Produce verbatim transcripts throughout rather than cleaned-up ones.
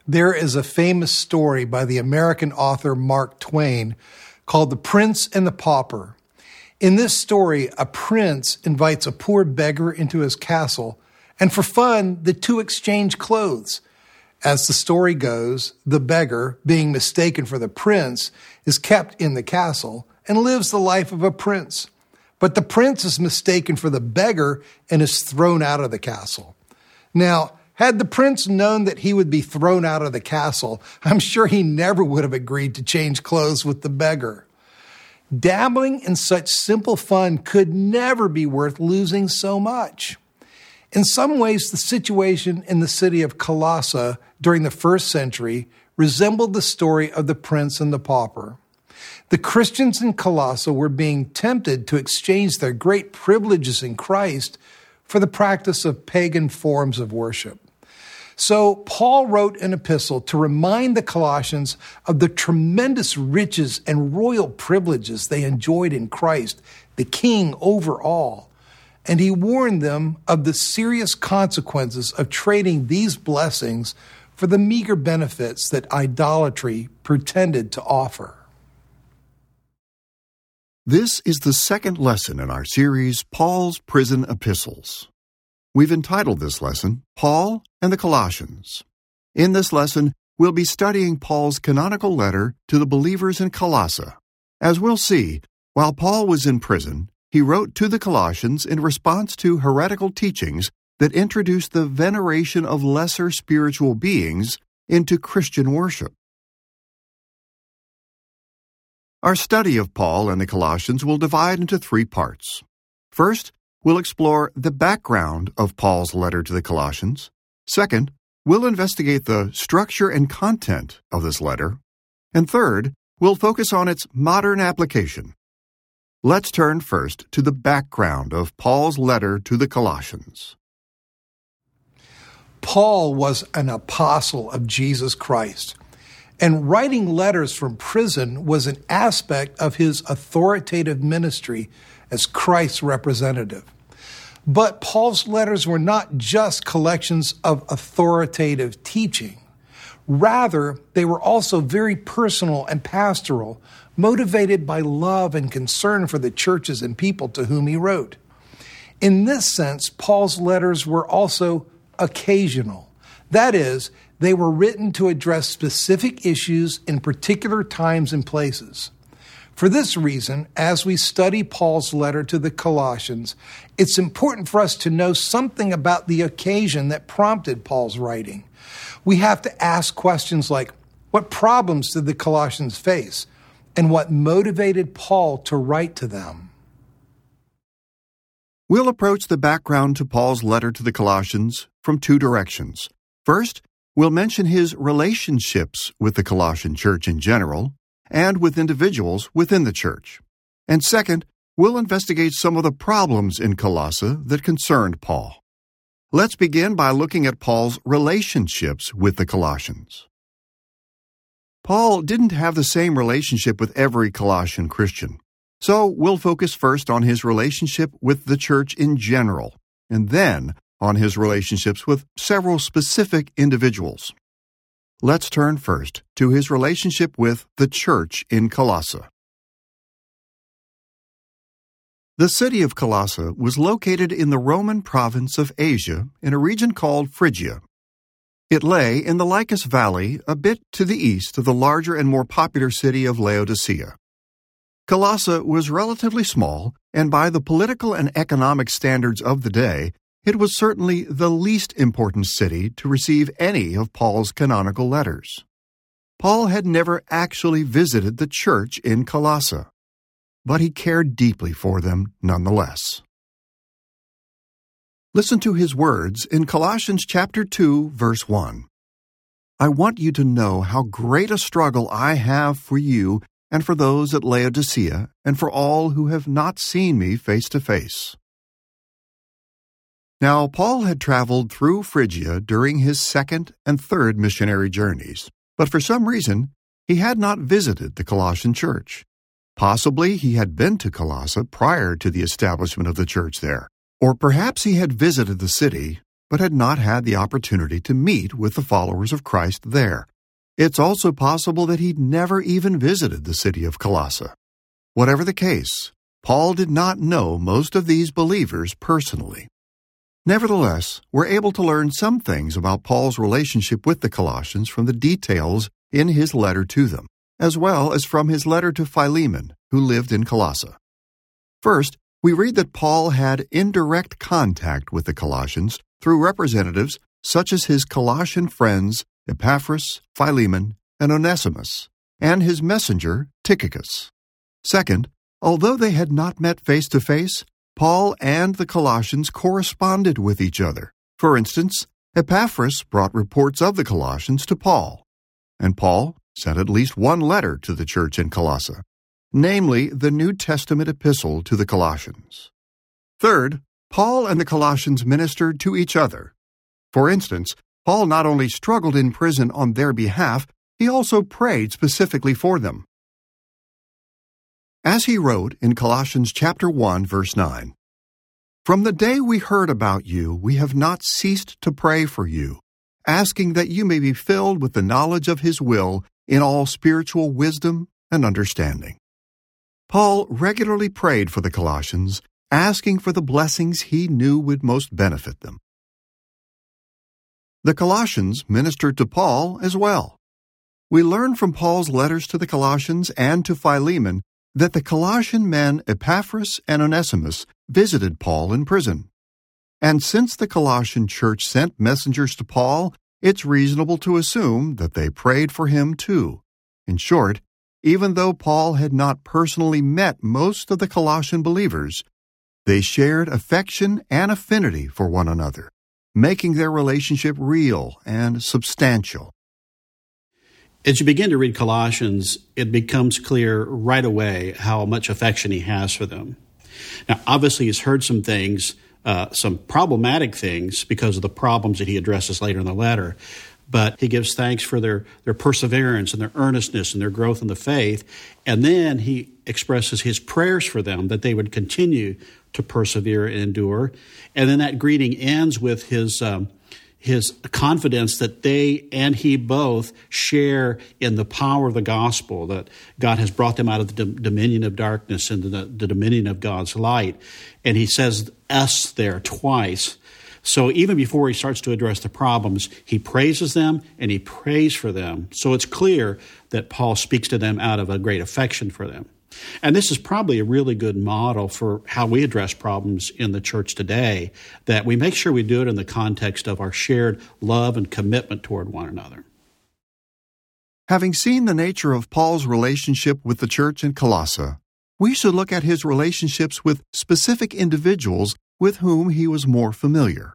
There is a famous story by the American author Mark Twain called The Prince and the Pauper. In this story, a prince invites a poor beggar into his castle, and for fun, the two exchange clothes. As the story goes, the beggar, being mistaken for the prince, is kept in the castle and lives the life of a prince. But the prince is mistaken for the beggar and is thrown out of the castle. Now, had the prince known that he would be thrown out of the castle, I'm sure he never would have agreed to change clothes with the beggar. Dabbling in such simple fun could never be worth losing so much. In some ways, the situation in the city of Colossae during the first century resembled the story of the prince and the pauper. The Christians in Colossae were being tempted to exchange their great privileges in Christ for the practice of pagan forms of worship. So Paul wrote an epistle to remind the Colossians of the tremendous riches and royal privileges they enjoyed in Christ, the King over all. And he warned them of the serious consequences of trading these blessings for the meager benefits that idolatry pretended to offer. This is the second lesson in our series, Paul's Prison Epistles. We've entitled this lesson, Paul and the Colossians. In this lesson, we'll be studying Paul's canonical letter to the believers in Colossae. As we'll see, while Paul was in prison, he wrote to the Colossians in response to heretical teachings that introduced the veneration of lesser spiritual beings into Christian worship. Our study of Paul and the Colossians will divide into three parts. First, we'll explore the background of Paul's letter to the Colossians. Second, we'll investigate the structure and content of this letter. And third, we'll focus on its modern application. Let's turn first to the background of Paul's letter to the Colossians. Paul was an apostle of Jesus Christ, and writing letters from prison was an aspect of his authoritative ministry as Christ's representative. But Paul's letters were not just collections of authoritative teaching. Rather, they were also very personal and pastoral, motivated by love and concern for the churches and people to whom he wrote. In this sense, Paul's letters were also occasional. That is, they were written to address specific issues in particular times and places. For this reason, as we study Paul's letter to the Colossians, it's important for us to know something about the occasion that prompted Paul's writing. We have to ask questions like, what problems did the Colossians face, and what motivated Paul to write to them? We'll approach the background to Paul's letter to the Colossians from two directions. First, we'll mention his relationships with the Colossian church in general, and with individuals within the church. And second, we'll investigate some of the problems in Colossae that concerned Paul. Let's begin by looking at Paul's relationships with the Colossians. Paul didn't have the same relationship with every Colossian Christian, so we'll focus first on his relationship with the church in general, and then on his relationships with several specific individuals. Let's turn first to his relationship with the church in Colossae. The city of Colossae was located in the Roman province of Asia in a region called Phrygia. It lay in the Lycus Valley a bit to the east of the larger and more popular city of Laodicea. Colossae was relatively small, and by the political and economic standards of the day, it was certainly the least important city to receive any of Paul's canonical letters. Paul had never actually visited the church in Colossae, but he cared deeply for them nonetheless. Listen to his words in Colossians chapter two, verse one. I want you to know how great a struggle I have for you and for those at Laodicea and for all who have not seen me face to face. Now, Paul had traveled through Phrygia during his second and third missionary journeys, but for some reason, he had not visited the Colossian church. Possibly he had been to Colossae prior to the establishment of the church there, or perhaps he had visited the city, but had not had the opportunity to meet with the followers of Christ there. It's also possible that he'd never even visited the city of Colossae. Whatever the case, Paul did not know most of these believers personally. Nevertheless, we're able to learn some things about Paul's relationship with the Colossians from the details in his letter to them, as well as from his letter to Philemon, who lived in Colossae. First, we read that Paul had indirect contact with the Colossians through representatives such as his Colossian friends Epaphras, Philemon, and Onesimus, and his messenger Tychicus. Second, although they had not met face to face, Paul and the Colossians corresponded with each other. For instance, Epaphras brought reports of the Colossians to Paul, and Paul sent at least one letter to the church in Colossae, namely the New Testament epistle to the Colossians. Third, Paul and the Colossians ministered to each other. For instance, Paul not only struggled in prison on their behalf, he also prayed specifically for them. As he wrote in Colossians chapter one, verse nine, "From the day we heard about you, we have not ceased to pray for you, asking that you may be filled with the knowledge of his will in all spiritual wisdom and understanding." Paul regularly prayed for the Colossians, asking for the blessings he knew would most benefit them. The Colossians ministered to Paul as well. We learn from Paul's letters to the Colossians and to Philemon that the Colossian men Epaphras and Onesimus visited Paul in prison. And since the Colossian church sent messengers to Paul, it's reasonable to assume that they prayed for him too. In short, even though Paul had not personally met most of the Colossian believers, they shared affection and affinity for one another, making their relationship real and substantial. As you begin to read Colossians, it becomes clear right away how much affection he has for them. Now, obviously, he's heard some things, uh, some problematic things, because of the problems that he addresses later in the letter. But he gives thanks for their, their perseverance and their earnestness and their growth in the faith. And then he expresses his prayers for them, that they would continue to persevere and endure. And then that greeting ends with his um, his confidence that they and he both share in the power of the gospel, that God has brought them out of the dominion of darkness into the, the dominion of God's light. And he says us there twice. So even before he starts to address the problems, he praises them and he prays for them. So it's clear that Paul speaks to them out of a great affection for them. And this is probably a really good model for how we address problems in the church today, that we make sure we do it in the context of our shared love and commitment toward one another. Having seen the nature of Paul's relationship with the church in Colossae, we should look at his relationships with specific individuals with whom he was more familiar.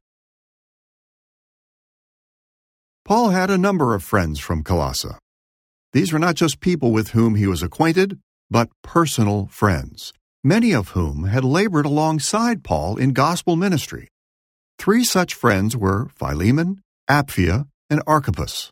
Paul had a number of friends from Colossae. These were not just people with whom he was acquainted, but personal friends, many of whom had labored alongside Paul in gospel ministry. Three such friends were Philemon, Apphia, and Archippus.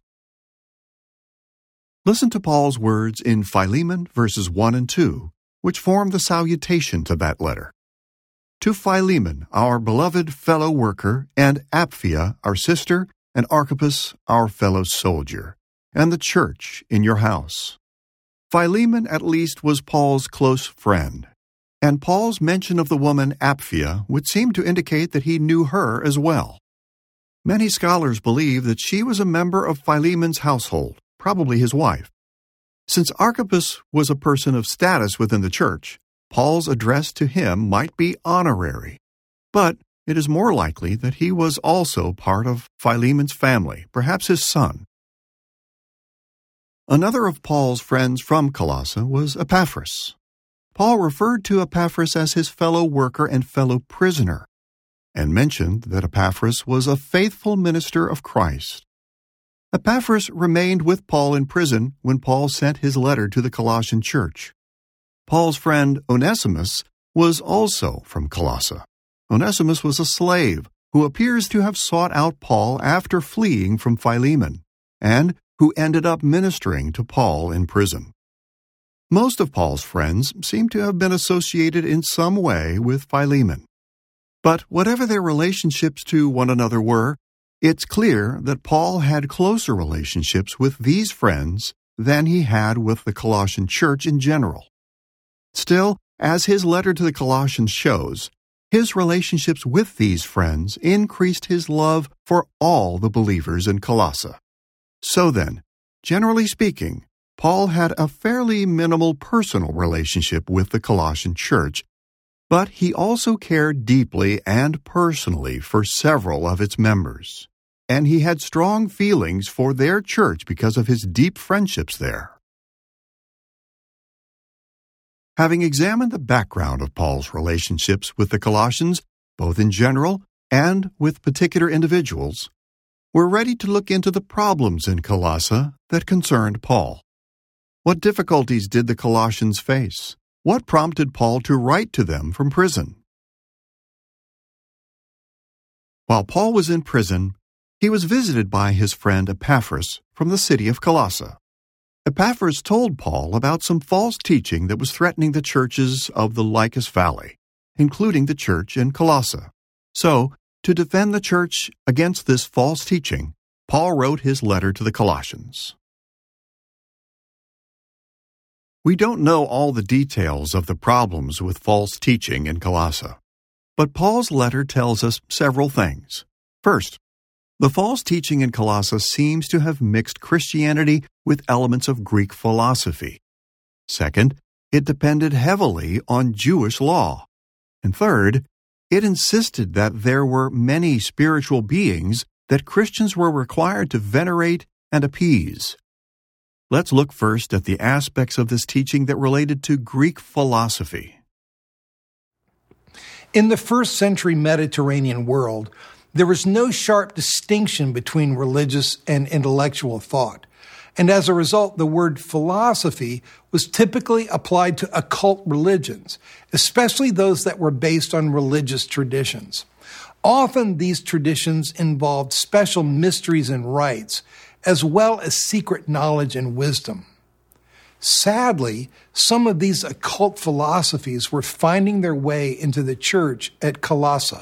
Listen to Paul's words in Philemon verses one and two, which form the salutation to that letter. To Philemon, our beloved fellow worker, and Apphia, our sister, and Archippus, our fellow soldier, and the church in your house. Philemon, at least, was Paul's close friend, and Paul's mention of the woman Apphia would seem to indicate that he knew her as well. Many scholars believe that she was a member of Philemon's household, probably his wife. Since Archippus was a person of status within the church, Paul's address to him might be honorary, but it is more likely that he was also part of Philemon's family, perhaps his son. Another of Paul's friends from Colossae was Epaphras. Paul referred to Epaphras as his fellow worker and fellow prisoner, and mentioned that Epaphras was a faithful minister of Christ. Epaphras remained with Paul in prison when Paul sent his letter to the Colossian church. Paul's friend Onesimus was also from Colossae. Onesimus was a slave who appears to have sought out Paul after fleeing from Philemon, and who ended up ministering to Paul in prison. Most of Paul's friends seem to have been associated in some way with Philemon. But whatever their relationships to one another were, it's clear that Paul had closer relationships with these friends than he had with the Colossian church in general. Still, as his letter to the Colossians shows, his relationships with these friends increased his love for all the believers in Colossae. So then, generally speaking, Paul had a fairly minimal personal relationship with the Colossian church, but he also cared deeply and personally for several of its members, and he had strong feelings for their church because of his deep friendships there. Having examined the background of Paul's relationships with the Colossians, both in general and with particular individuals, we're ready to look into the problems in Colossae that concerned Paul. What difficulties did the Colossians face? What prompted Paul to write to them from prison? While Paul was in prison, he was visited by his friend Epaphras from the city of Colossae. Epaphras told Paul about some false teaching that was threatening the churches of the Lycus Valley, including the church in Colossae. So, to defend the church against this false teaching, Paul wrote his letter to the Colossians. We don't know all the details of the problems with false teaching in Colossae, but Paul's letter tells us several things. First, the false teaching in Colossae seems to have mixed Christianity with elements of Greek philosophy. Second, it depended heavily on Jewish law. And third, it insisted that there were many spiritual beings that Christians were required to venerate and appease. Let's look first at the aspects of this teaching that related to Greek philosophy. In the first century Mediterranean world, there was no sharp distinction between religious and intellectual thought, and as a result, the word philosophy was typically applied to occult religions, especially those that were based on religious traditions. Often these traditions involved special mysteries and rites, as well as secret knowledge and wisdom. Sadly, some of these occult philosophies were finding their way into the church at Colossae.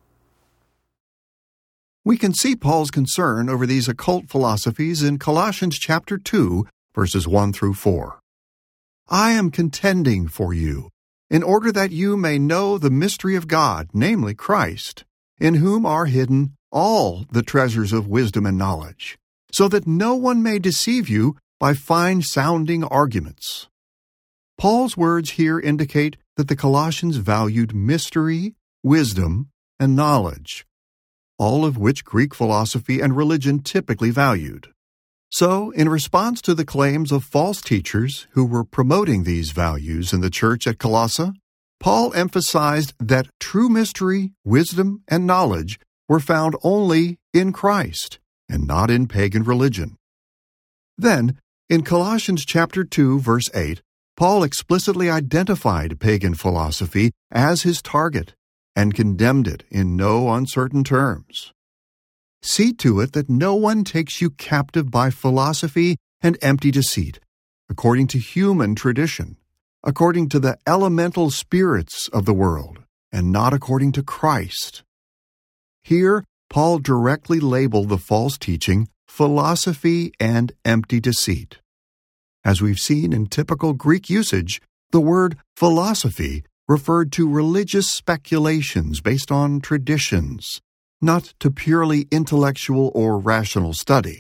We can see Paul's concern over these occult philosophies in Colossians chapter two, verses one through four. I am contending for you, in order that you may know the mystery of God, namely Christ, in whom are hidden all the treasures of wisdom and knowledge, so that no one may deceive you by fine-sounding arguments. Paul's words here indicate that the Colossians valued mystery, wisdom, and knowledge, all of which Greek philosophy and religion typically valued. So, in response to the claims of false teachers who were promoting these values in the church at Colossae, Paul emphasized that true mystery, wisdom, and knowledge were found only in Christ and not in pagan religion. Then, in Colossians chapter two, verse eight, Paul explicitly identified pagan philosophy as his target and condemned it in no uncertain terms. See to it that no one takes you captive by philosophy and empty deceit, according to human tradition, according to the elemental spirits of the world, and not according to Christ. Here, Paul directly labeled the false teaching philosophy and empty deceit. As we've seen in typical Greek usage, the word philosophy referred to religious speculations based on traditions, not to purely intellectual or rational study.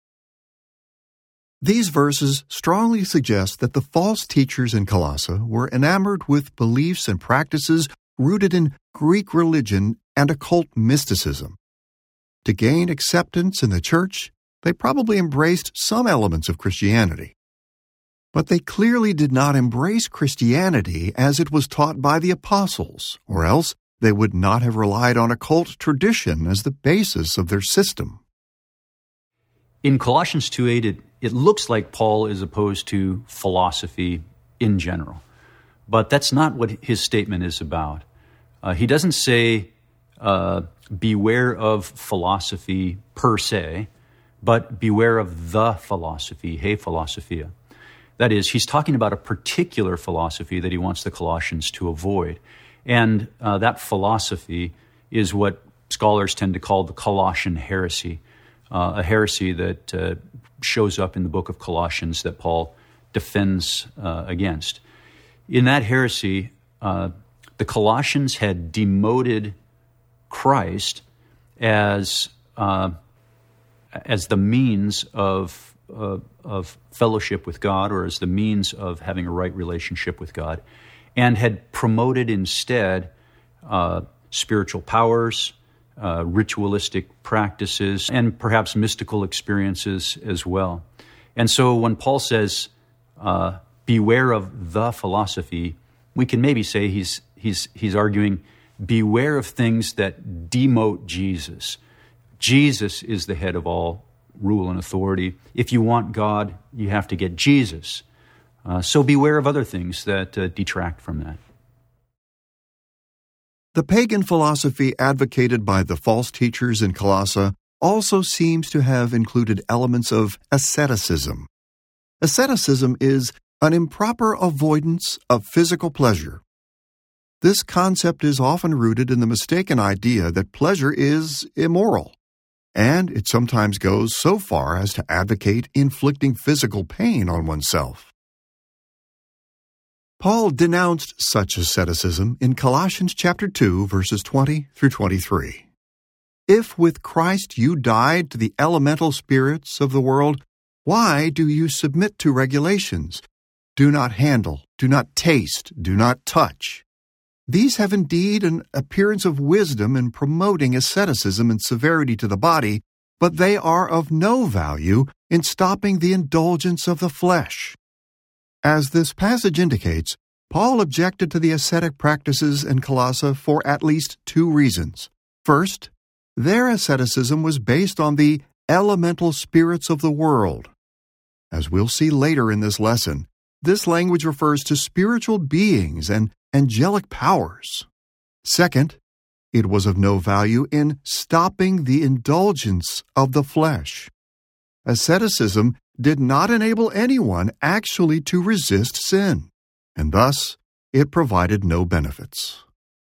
These verses strongly suggest that the false teachers in Colossae were enamored with beliefs and practices rooted in Greek religion and occult mysticism. To gain acceptance in the church, they probably embraced some elements of Christianity. But they clearly did not embrace Christianity as it was taught by the apostles, or else they would not have relied on occult tradition as the basis of their system. In Colossians two eight, it, it looks like Paul is opposed to philosophy in general. But that's not what his statement is about. Uh, he doesn't say, uh, beware of philosophy per se, but beware of the philosophy, he philosophia. That is, he's talking about a particular philosophy that he wants the Colossians to avoid. And uh, that philosophy is what scholars tend to call the Colossian heresy, uh, a heresy that uh, shows up in the book of Colossians that Paul defends uh, against. In that heresy, uh, the Colossians had demoted Christ as uh, as the means of uh, of fellowship with God, or as the means of having a right relationship with God, and had promoted instead uh, spiritual powers, uh, ritualistic practices, and perhaps mystical experiences as well. And so when Paul says, uh, beware of the philosophy, we can maybe say he's he's he's arguing, beware of things that demote Jesus. Jesus is the head of all rule and authority. If you want God, you have to get Jesus. Uh, so beware of other things that uh, detract from that. The pagan philosophy advocated by the false teachers in Colossae also seems to have included elements of asceticism. Asceticism is an improper avoidance of physical pleasure. This concept is often rooted in the mistaken idea that pleasure is immoral, and it sometimes goes so far as to advocate inflicting physical pain on oneself. Paul denounced such asceticism in Colossians chapter two, verses twenty through twenty-three. If with Christ you died to the elemental spirits of the world, why do you submit to regulations? Do not handle, do not taste, do not touch. These have indeed an appearance of wisdom in promoting asceticism and severity to the body, but they are of no value in stopping the indulgence of the flesh. As this passage indicates, Paul objected to the ascetic practices in Colossae for at least two reasons. First, their asceticism was based on the elemental spirits of the world. As we'll see later in this lesson, this language refers to spiritual beings and angelic powers. Second, it was of no value in stopping the indulgence of the flesh. Asceticism did not enable anyone actually to resist sin, and thus it provided no benefits.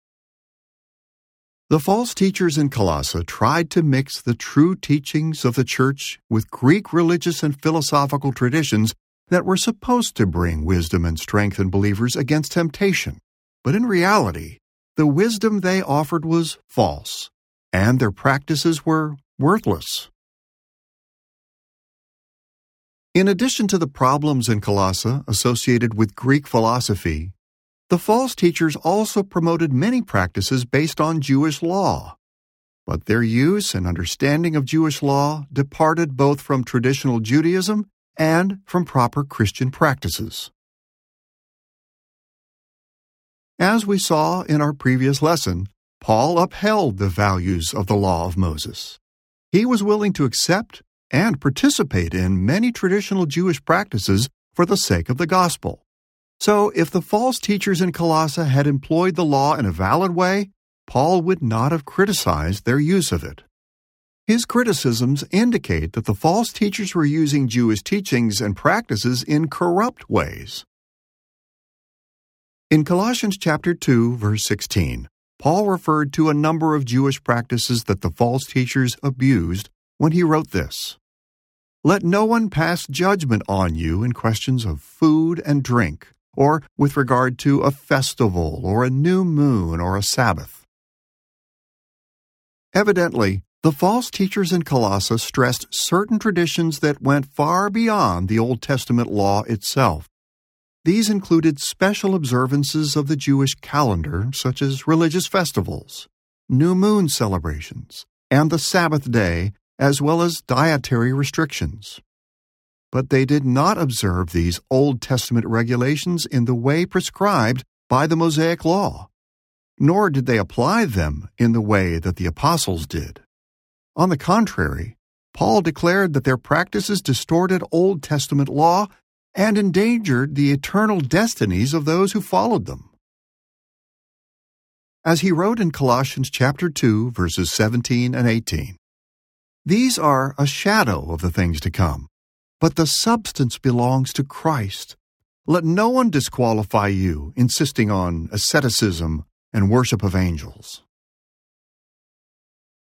The false teachers in Colossae tried to mix the true teachings of the church with Greek religious and philosophical traditions that were supposed to bring wisdom and strength in believers against temptation. But in reality, the wisdom they offered was false, and their practices were worthless. In addition to the problems in Colossae associated with Greek philosophy, the false teachers also promoted many practices based on Jewish law. But their use and understanding of Jewish law departed both from traditional Judaism and from proper Christian practices. As we saw in our previous lesson, Paul upheld the values of the law of Moses. He was willing to accept and participate in many traditional Jewish practices for the sake of the gospel. So, if the false teachers in Colossae had employed the law in a valid way, Paul would not have criticized their use of it. His criticisms indicate that the false teachers were using Jewish teachings and practices in corrupt ways. In Colossians chapter two, verse sixteen, Paul referred to a number of Jewish practices that the false teachers abused when he wrote this: "Let no one pass judgment on you in questions of food and drink, or with regard to a festival, or a new moon, or a Sabbath." Evidently, the false teachers in Colossae stressed certain traditions that went far beyond the Old Testament law itself. These included special observances of the Jewish calendar, such as religious festivals, new moon celebrations, and the Sabbath day, as well as dietary restrictions. But they did not observe these Old Testament regulations in the way prescribed by the Mosaic Law, nor did they apply them in the way that the apostles did. On the contrary, Paul declared that their practices distorted Old Testament law and endangered the eternal destinies of those who followed them. As he wrote in Colossians chapter two, verses seventeen and eighteen, "These are a shadow of the things to come, but the substance belongs to Christ. Let no one disqualify you, insisting on asceticism and worship of angels."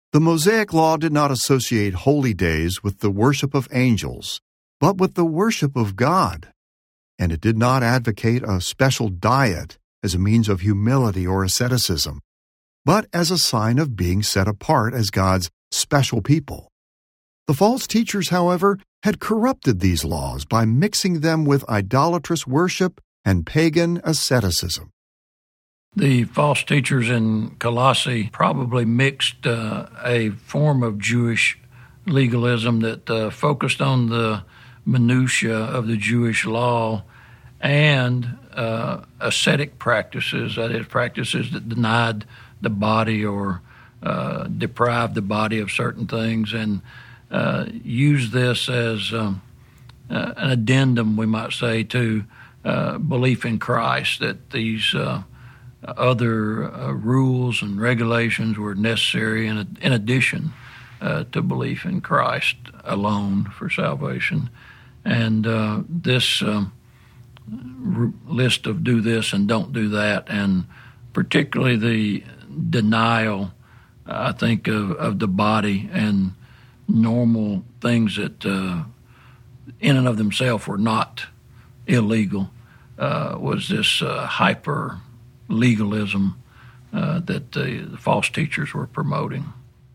The Mosaic Law did not associate holy days with the worship of angels, but with the worship of God, and it did not advocate a special diet as a means of humility or asceticism, but as a sign of being set apart as God's special people. The false teachers, however, had corrupted these laws by mixing them with idolatrous worship and pagan asceticism. The false teachers in Colossae probably mixed uh, a form of Jewish legalism that uh, focused on the minutiae of the Jewish law and uh, ascetic practices, that is, practices that denied the body or uh, deprived the body of certain things, and uh, used this as um, uh, an addendum, we might say, to uh, belief in Christ, that these uh, other uh, rules and regulations were necessary in, in addition uh, to belief in Christ alone for salvation. And uh, this um, r- list of do this and don't do that, and particularly the denial, I think, of, of the body and normal things that uh, in and of themselves were not illegal, uh, was this uh, hyper legalism uh, that the, the false teachers were promoting.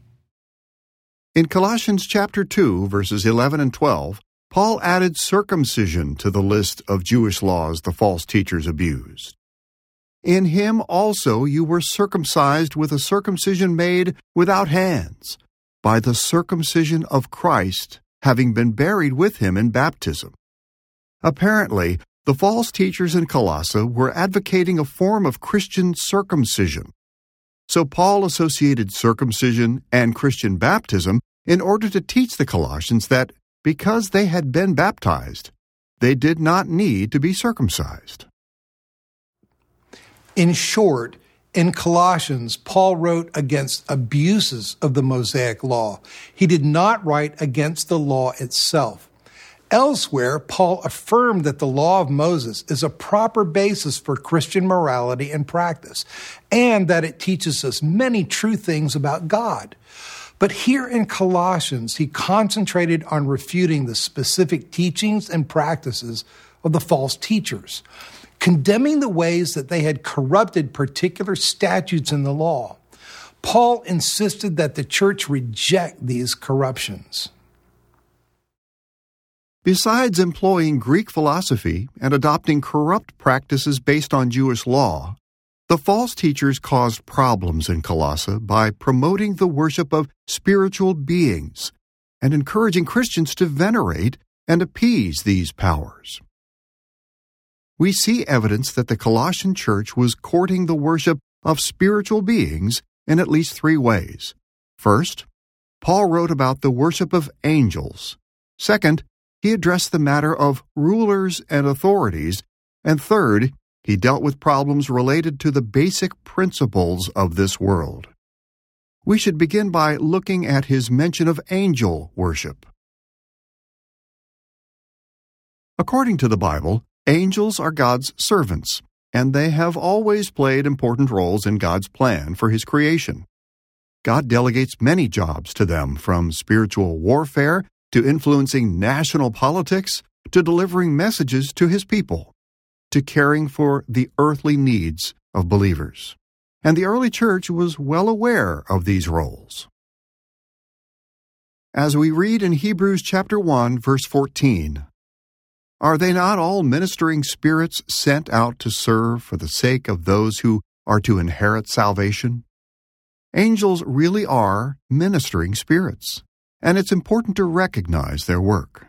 In Colossians chapter two, verses eleven and twelve, Paul added circumcision to the list of Jewish laws the false teachers abused. In him also you were circumcised with a circumcision made without hands, by the circumcision of Christ, having been buried with him in baptism. Apparently, the false teachers in Colossae were advocating a form of Christian circumcision. So Paul associated circumcision and Christian baptism in order to teach the Colossians that because they had been baptized, they did not need to be circumcised. In short, in Colossians, Paul wrote against abuses of the Mosaic Law. He did not write against the law itself. Elsewhere, Paul affirmed that the law of Moses is a proper basis for Christian morality and practice, and that it teaches us many true things about God. But here in Colossians, he concentrated on refuting the specific teachings and practices of the false teachers, condemning the ways that they had corrupted particular statutes in the law. Paul insisted that the church reject these corruptions. Besides employing Greek philosophy and adopting corrupt practices based on Jewish law, the false teachers caused problems in Colossae by promoting the worship of spiritual beings and encouraging Christians to venerate and appease these powers. We see evidence that the Colossian church was courting the worship of spiritual beings in at least three ways. First, Paul wrote about the worship of angels. Second, he addressed the matter of rulers and authorities. And third, he dealt with problems related to the basic principles of this world. We should begin by looking at his mention of angel worship. According to the Bible, angels are God's servants, and they have always played important roles in God's plan for His creation. God delegates many jobs to them, from spiritual warfare to influencing national politics to delivering messages to His people, to caring for the earthly needs of believers. And the early church was well aware of these roles. As we read in Hebrews chapter one, verse fourteen, "Are they not all ministering spirits sent out to serve for the sake of those who are to inherit salvation?" Angels really are ministering spirits, and it's important to recognize their work.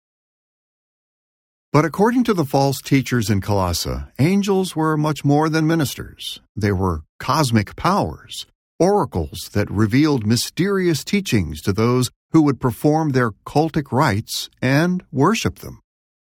But according to the false teachers in Colossae, angels were much more than ministers. They were cosmic powers, oracles that revealed mysterious teachings to those who would perform their cultic rites and worship them.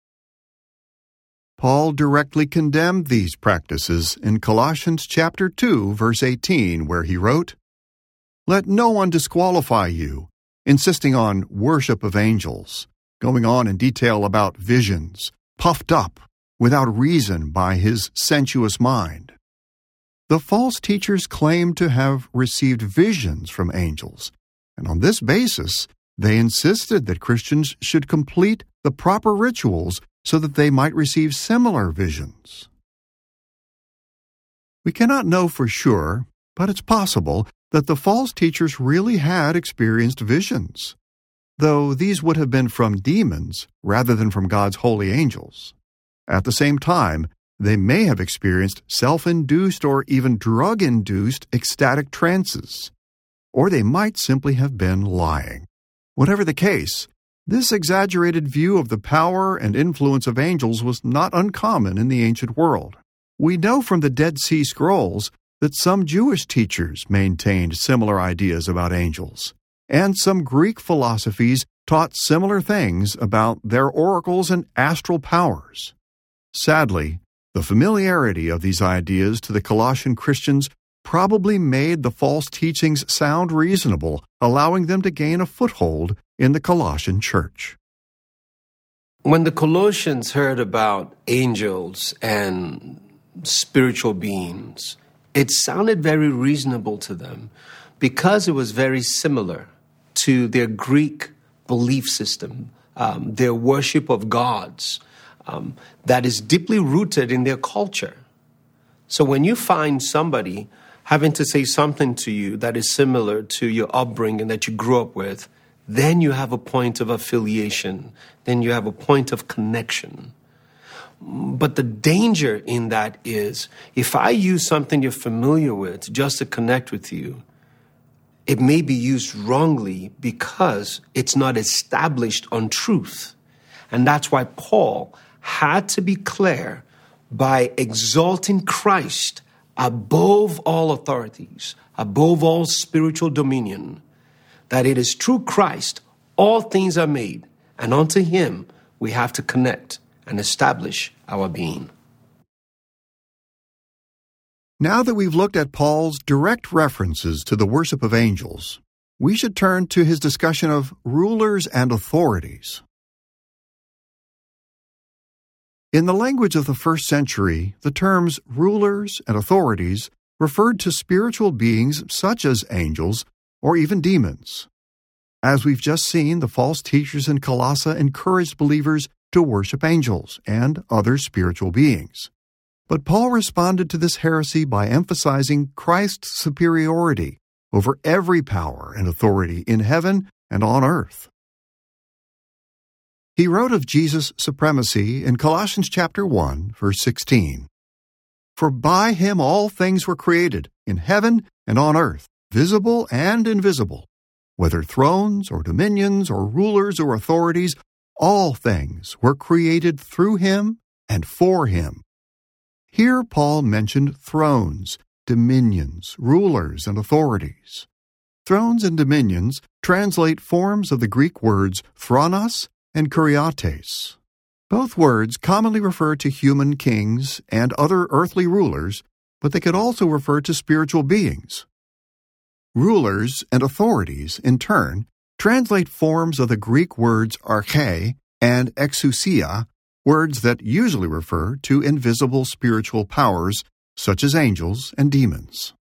Paul directly condemned these practices in Colossians chapter two, verse eighteen, where he wrote, "Let no one disqualify you, insisting on worship of angels, going on in detail about visions, puffed up without reason by his sensuous mind." The false teachers claimed to have received visions from angels, and on this basis, they insisted that Christians should complete the proper rituals so that they might receive similar visions. We cannot know for sure, but it's possible that the false teachers really had experienced visions, though these would have been from demons rather than from God's holy angels. At the same time, they may have experienced self-induced or even drug-induced ecstatic trances, or they might simply have been lying. Whatever the case, this exaggerated view of the power and influence of angels was not uncommon in the ancient world. We know from the Dead Sea Scrolls that some Jewish teachers maintained similar ideas about angels, and some Greek philosophies taught similar things about their oracles and astral powers. Sadly, the familiarity of these ideas to the Colossian Christians probably made the false teachings sound reasonable, allowing them to gain a foothold in the Colossian church. When the Colossians heard about angels and spiritual beings, it sounded very reasonable to them because it was very similar to their Greek belief system, um, their worship of gods, um, that is deeply rooted in their culture. So when you find somebody having to say something to you that is similar to your upbringing that you grew up with, then you have a point of affiliation, then you have a point of connection. But the danger in that is, if I use something you're familiar with just to connect with you, it may be used wrongly because it's not established on truth. And that's why Paul had to be clear by exalting Christ above all authorities, above all spiritual dominion, that it is through Christ all things are made, and unto him we have to connect and establish our being. Now that we've looked at Paul's direct references to the worship of angels, we should turn to his discussion of rulers and authorities. In the language of the first century, the terms rulers and authorities referred to spiritual beings such as angels or even demons. As we've just seen, the false teachers in Colossae encouraged believers to worship angels and other spiritual beings. But Paul responded to this heresy by emphasizing Christ's superiority over every power and authority in heaven and on earth. He wrote of Jesus' supremacy in Colossians chapter one, verse sixteen. For by him all things were created, in heaven and on earth, visible and invisible, whether thrones or dominions or rulers or authorities, all things were created through him and for him. Here Paul mentioned thrones, dominions, rulers, and authorities. Thrones and dominions translate forms of the Greek words thronos and kuriates. Both words commonly refer to human kings and other earthly rulers, but they could also refer to spiritual beings. Rulers and authorities, in turn, translate forms of the Greek words arche and exousia, words that usually refer to invisible spiritual powers such as angels and demons.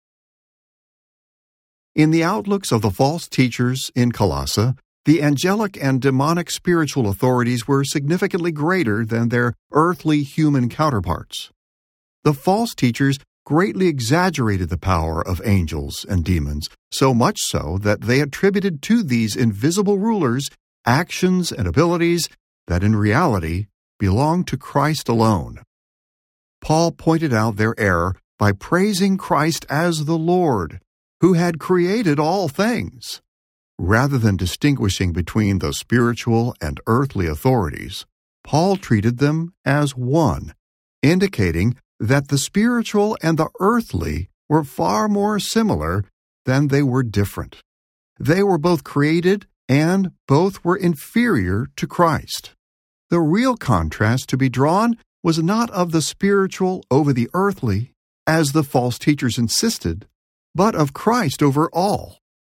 In the outlooks of the false teachers in Colossae, the angelic and demonic spiritual authorities were significantly greater than their earthly human counterparts. The false teachers greatly exaggerated the power of angels and demons, so much so that they attributed to these invisible rulers actions and abilities that in reality belonged to Christ alone. Paul pointed out their error by praising Christ as the Lord, who had created all things. Rather than distinguishing between the spiritual and earthly authorities, Paul treated them as one, indicating that the spiritual and the earthly were far more similar than they were different. They were both created and both were inferior to Christ. The real contrast to be drawn was not of the spiritual over the earthly, as the false teachers insisted, but of Christ over all.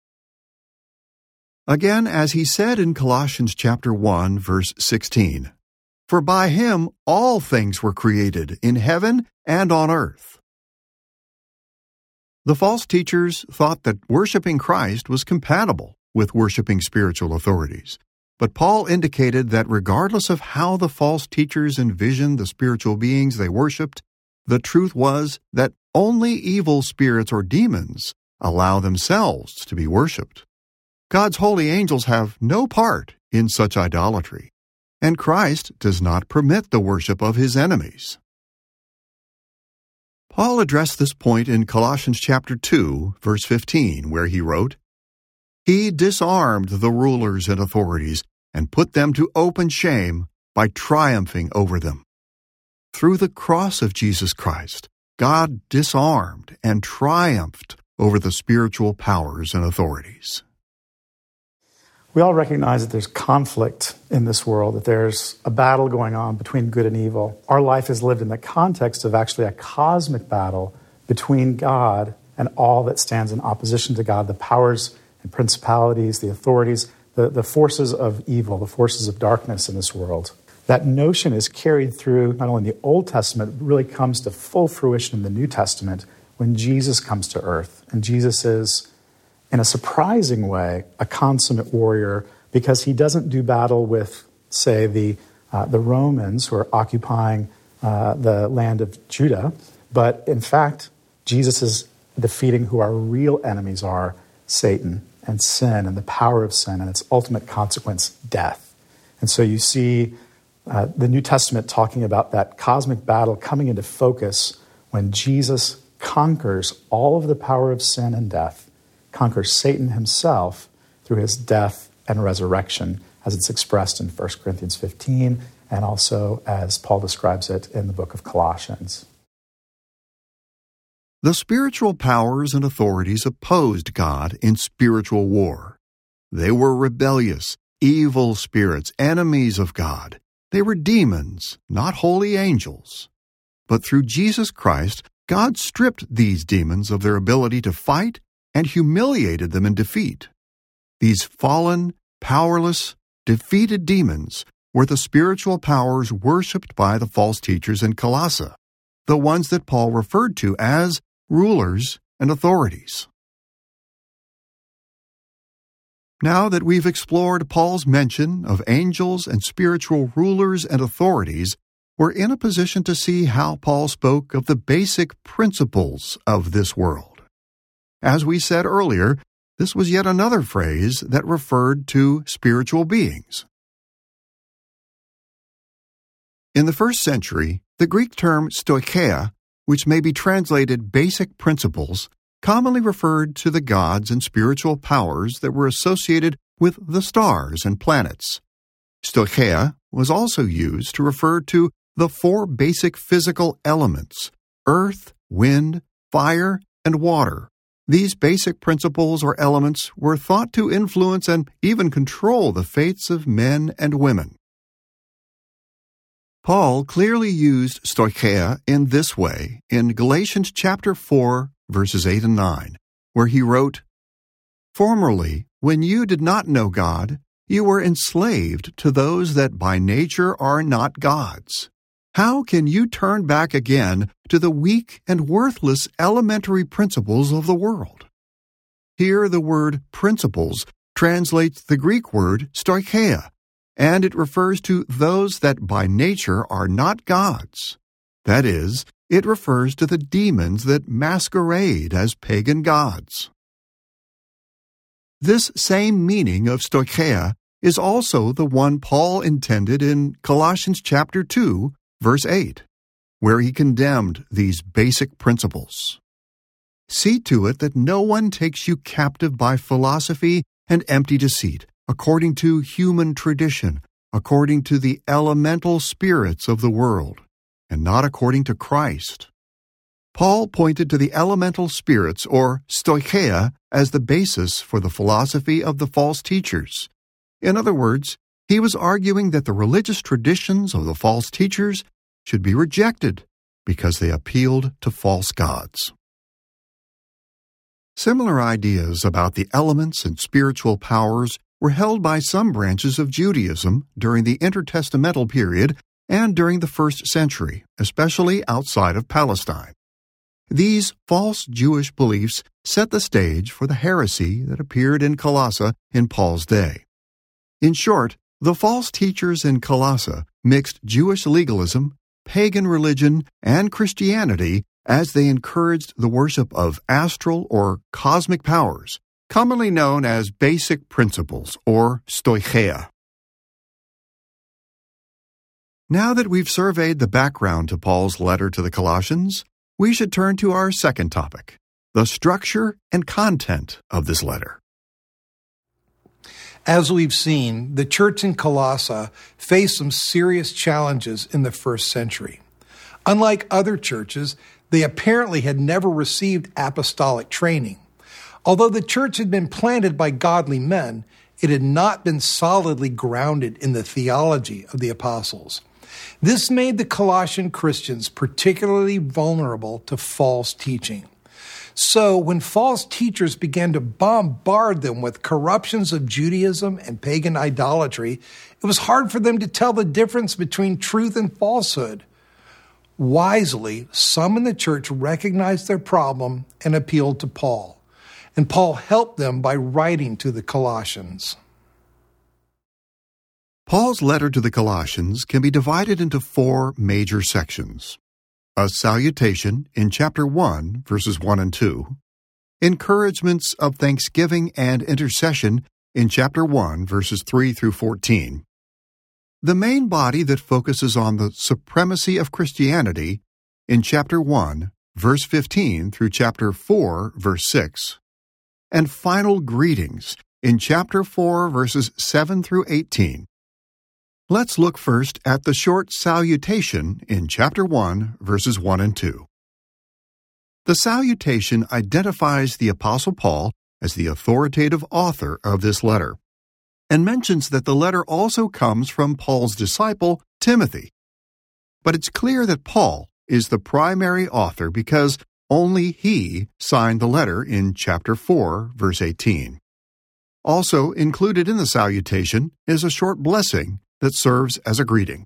Again, as he said in Colossians chapter one, verse sixteen, For by him all things were created, in heaven and on earth. The false teachers thought that worshiping Christ was compatible with worshiping spiritual authorities. But Paul indicated that regardless of how the false teachers envisioned the spiritual beings they worshipped, the truth was that only evil spirits or demons allow themselves to be worshipped. God's holy angels have no part in such idolatry, and Christ does not permit the worship of his enemies. Paul addressed this point in Colossians chapter two, verse fifteen, where he wrote, "He disarmed the rulers and authorities and put them to open shame by triumphing over them." Through the cross of Jesus Christ, God disarmed and triumphed over the spiritual powers and authorities. We all recognize that there's conflict in this world, that there's a battle going on between good and evil. Our life is lived in the context of actually a cosmic battle between God and all that stands in opposition to God, the powers and principalities, the authorities, the, the forces of evil, the forces of darkness in this world. That notion is carried through not only the Old Testament, but really comes to full fruition in the New Testament when Jesus comes to earth. And Jesus is, in a surprising way, a consummate warrior, because he doesn't do battle with, say, the uh, the Romans who are occupying uh, the land of Judah, but in fact, Jesus is defeating who our real enemies are, Satan and sin and the power of sin and its ultimate consequence, death. And so you see uh, the New Testament talking about that cosmic battle coming into focus when Jesus conquers all of the power of sin and death, conquers Satan himself through his death and resurrection, as it's expressed in First Corinthians fifteen, and also as Paul describes it in the book of Colossians. The spiritual powers and authorities opposed God in spiritual war. They were rebellious, evil spirits, enemies of God. They were demons, not holy angels. But through Jesus Christ, God stripped these demons of their ability to fight and humiliated them in defeat. These fallen, powerless, defeated demons were the spiritual powers worshipped by the false teachers in Colossae, the ones that Paul referred to as rulers and authorities. Now that we've explored Paul's mention of angels and spiritual rulers and authorities, we're in a position to see how Paul spoke of the basic principles of this world. As we said earlier, this was yet another phrase that referred to spiritual beings. In the first century, the Greek term stoicheia, which may be translated basic principles, commonly referred to the gods and spiritual powers that were associated with the stars and planets. Stoicheia was also used to refer to the four basic physical elements: earth, wind, fire, and water. These basic principles or elements were thought to influence and even control the fates of men and women. Paul clearly used stoicheia in this way in Galatians chapter four, verses eight and nine, where he wrote, "Formerly, when you did not know God, you were enslaved to those that by nature are not gods. How can you turn back again to the weak and worthless elementary principles of the world?" Here the word principles translates the Greek word stoicheia, and it refers to those that by nature are not gods. That is, it refers to the demons that masquerade as pagan gods. This same meaning of stoicheia is also the one Paul intended in Colossians chapter two, verse eight, where he condemned these basic principles. See to it that no one takes you captive by philosophy and empty deceit, according to human tradition, according to the elemental spirits of the world, and not according to Christ. Paul pointed to the elemental spirits, or stoicheia, as the basis for the philosophy of the false teachers. In other words, he was arguing that the religious traditions of the false teachers should be rejected because they appealed to false gods. Similar ideas about the elements and spiritual powers were held by some branches of Judaism during the intertestamental period and during the first century, especially outside of Palestine. These false Jewish beliefs set the stage for the heresy that appeared in Colossae in Paul's day. In short, the false teachers in Colossae mixed Jewish legalism, pagan religion, and Christianity as they encouraged the worship of astral or cosmic powers, commonly known as basic principles or stoicheia. Now that we've surveyed the background to Paul's letter to the Colossians, we should turn to our second topic, the structure and content of this letter. As we've seen, the church in Colossae faced some serious challenges in the first century. Unlike other churches, they apparently had never received apostolic training. Although the church had been planted by godly men, it had not been solidly grounded in the theology of the apostles. This made the Colossian Christians particularly vulnerable to false teaching. So when false teachers began to bombard them with corruptions of Judaism and pagan idolatry, it was hard for them to tell the difference between truth and falsehood. Wisely, some in the church recognized their problem and appealed to Paul. And Paul helped them by writing to the Colossians. Paul's letter to the Colossians can be divided into four major sections. A salutation in chapter one, verses one and two. Encouragements of thanksgiving and intercession in chapter one, verses three through fourteen. The main body that focuses on the supremacy of Christianity in chapter one, verse fifteen through chapter four, verse six. And final greetings in chapter four, verses seven through eighteen. Let's look first at the short salutation in chapter one, verses one and two. The salutation identifies the Apostle Paul as the authoritative author of this letter, and mentions that the letter also comes from Paul's disciple, Timothy. But it's clear that Paul is the primary author because only he signed the letter in chapter four, verse eighteen. Also included in the salutation is a short blessing that serves as a greeting.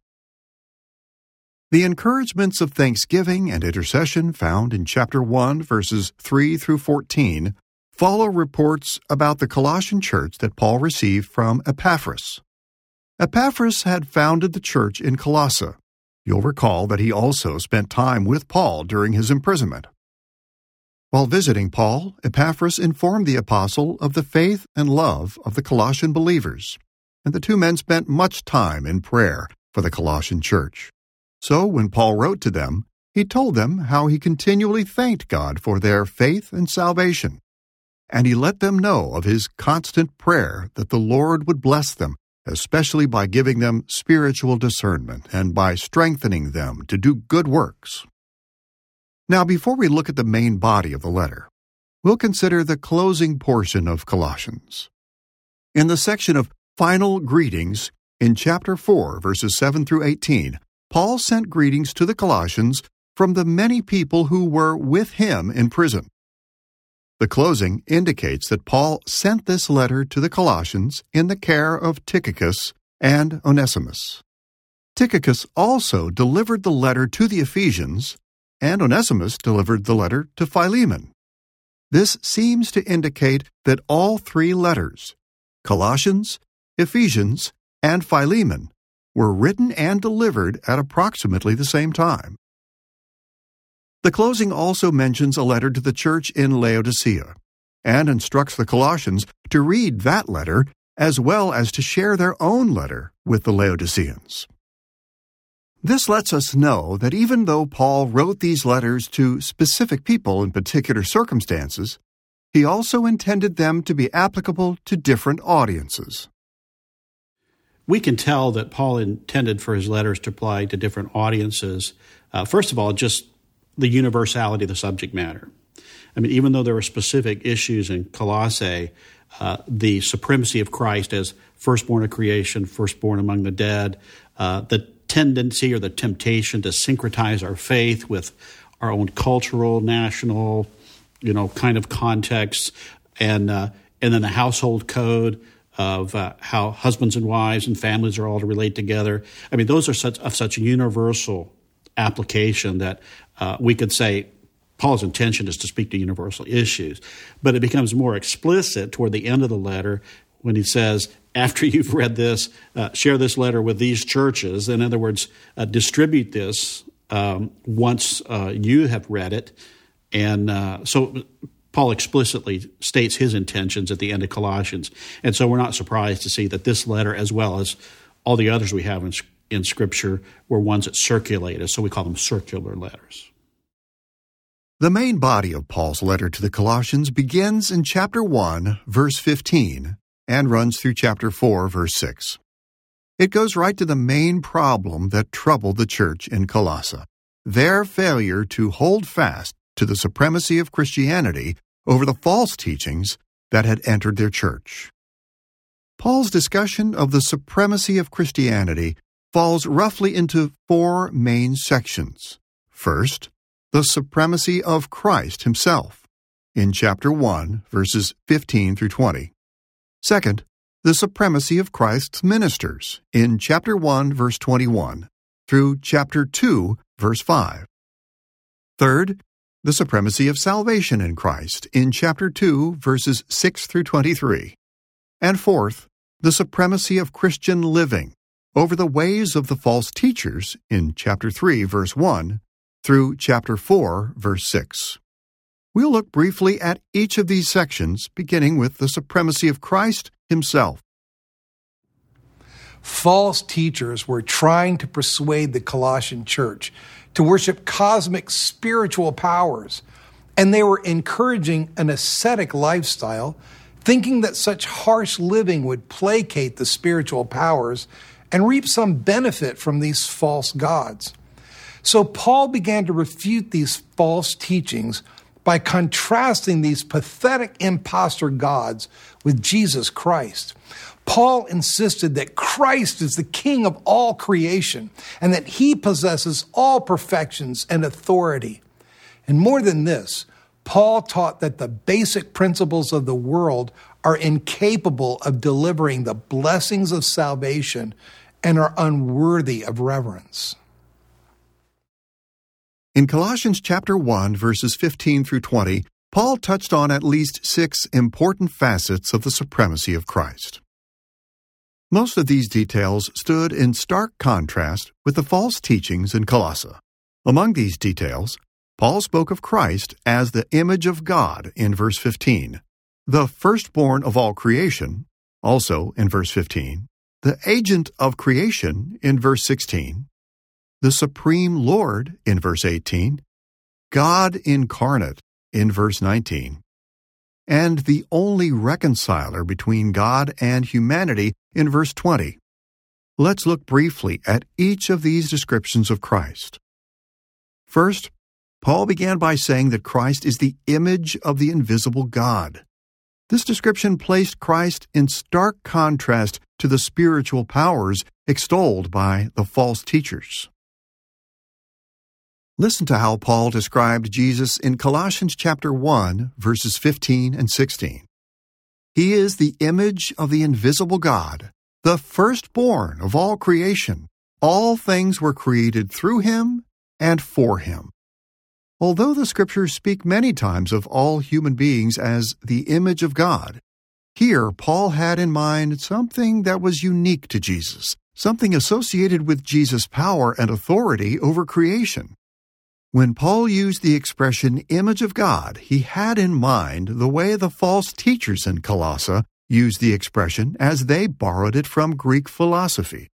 The encouragements of thanksgiving and intercession found in chapter one, verses three through fourteen, follow reports about the Colossian church that Paul received from Epaphras. Epaphras had founded the church in Colossae. You'll recall that he also spent time with Paul during his imprisonment. While visiting Paul, Epaphras informed the apostle of the faith and love of the Colossian believers, and the two men spent much time in prayer for the Colossian church. So when Paul wrote to them, he told them how he continually thanked God for their faith and salvation, and he let them know of his constant prayer that the Lord would bless them, especially by giving them spiritual discernment and by strengthening them to do good works. Now, before we look at the main body of the letter, we'll consider the closing portion of Colossians. In the section of final greetings, in chapter four, verses seven through eighteen, Paul sent greetings to the Colossians from the many people who were with him in prison. The closing indicates that Paul sent this letter to the Colossians in the care of Tychicus and Onesimus. Tychicus also delivered the letter to the Ephesians, and Onesimus delivered the letter to Philemon. This seems to indicate that all three letters, Colossians, Ephesians, and Philemon, were written and delivered at approximately the same time. The closing also mentions a letter to the church in Laodicea, and instructs the Colossians to read that letter as well as to share their own letter with the Laodiceans. This lets us know that even though Paul wrote these letters to specific people in particular circumstances, he also intended them to be applicable to different audiences. We can tell that Paul intended for his letters to apply to different audiences. Uh, first of all, just the universality of the subject matter. I mean, even though there were specific issues in Colossae, uh, the supremacy of Christ as firstborn of creation, firstborn among the dead, uh, the tendency or the temptation to syncretize our faith with our own cultural, national, you know, kind of context, and uh, and then the household code of uh, how husbands and wives and families are all to relate together. I mean, those are such of such a universal application that uh, we could say Paul's intention is to speak to universal issues, but it becomes more explicit toward the end of the letter when he says, after you've read this, uh, share this letter with these churches. In other words, uh, distribute this um, once uh, you have read it. And uh, so Paul explicitly states his intentions at the end of Colossians. And so we're not surprised to see that this letter, as well as all the others we have in, in Scripture, were ones that circulated. So we call them circular letters. The main body of Paul's letter to the Colossians begins in chapter one, verse fifteen, and runs through chapter four, verse six. It goes right to the main problem that troubled the church in Colossae, their failure to hold fast to the supremacy of Christianity over the false teachings that had entered their church. Paul's discussion of the supremacy of Christianity falls roughly into four main sections. First, the supremacy of Christ himself, in chapter one, verses fifteen through twenty. Second, the supremacy of Christ's ministers, in chapter one, verse twenty-one, through chapter two, verse five. Third, the supremacy of salvation in Christ, in chapter two, verses six through twenty-three. And fourth, the supremacy of Christian living over the ways of the false teachers, in chapter three, verse one, through chapter four, verse six. We'll look briefly at each of these sections, beginning with the supremacy of Christ himself. False teachers were trying to persuade the Colossian church to worship cosmic spiritual powers, and they were encouraging an ascetic lifestyle, thinking that such harsh living would placate the spiritual powers and reap some benefit from these false gods. So Paul began to refute these false teachings by contrasting these pathetic impostor gods with Jesus Christ. Paul insisted that Christ is the King of all creation and that he possesses all perfections and authority. And more than this, Paul taught that the basic principles of the world are incapable of delivering the blessings of salvation and are unworthy of reverence. In Colossians chapter one, verses fifteen through twenty, Paul touched on at least six important facets of the supremacy of Christ. Most of these details stood in stark contrast with the false teachings in Colossae. Among these details, Paul spoke of Christ as the image of God in verse fifteen, the firstborn of all creation, also in verse fifteen, the agent of creation in verse sixteen, the supreme Lord in verse eighteen, God incarnate in verse nineteen, and the only reconciler between God and humanity in verse twenty. Let's look briefly at each of these descriptions of Christ. First, Paul began by saying that Christ is the image of the invisible God. This description placed Christ in stark contrast to the spiritual powers extolled by the false teachers. Listen to how Paul described Jesus in Colossians chapter one, verses fifteen and sixteen. He is the image of the invisible God, the firstborn of all creation. All things were created through him and for him. Although the Scriptures speak many times of all human beings as the image of God, here Paul had in mind something that was unique to Jesus, something associated with Jesus' power and authority over creation. When Paul used the expression image of God, he had in mind the way the false teachers in Colossae used the expression as they borrowed it from Greek philosophy.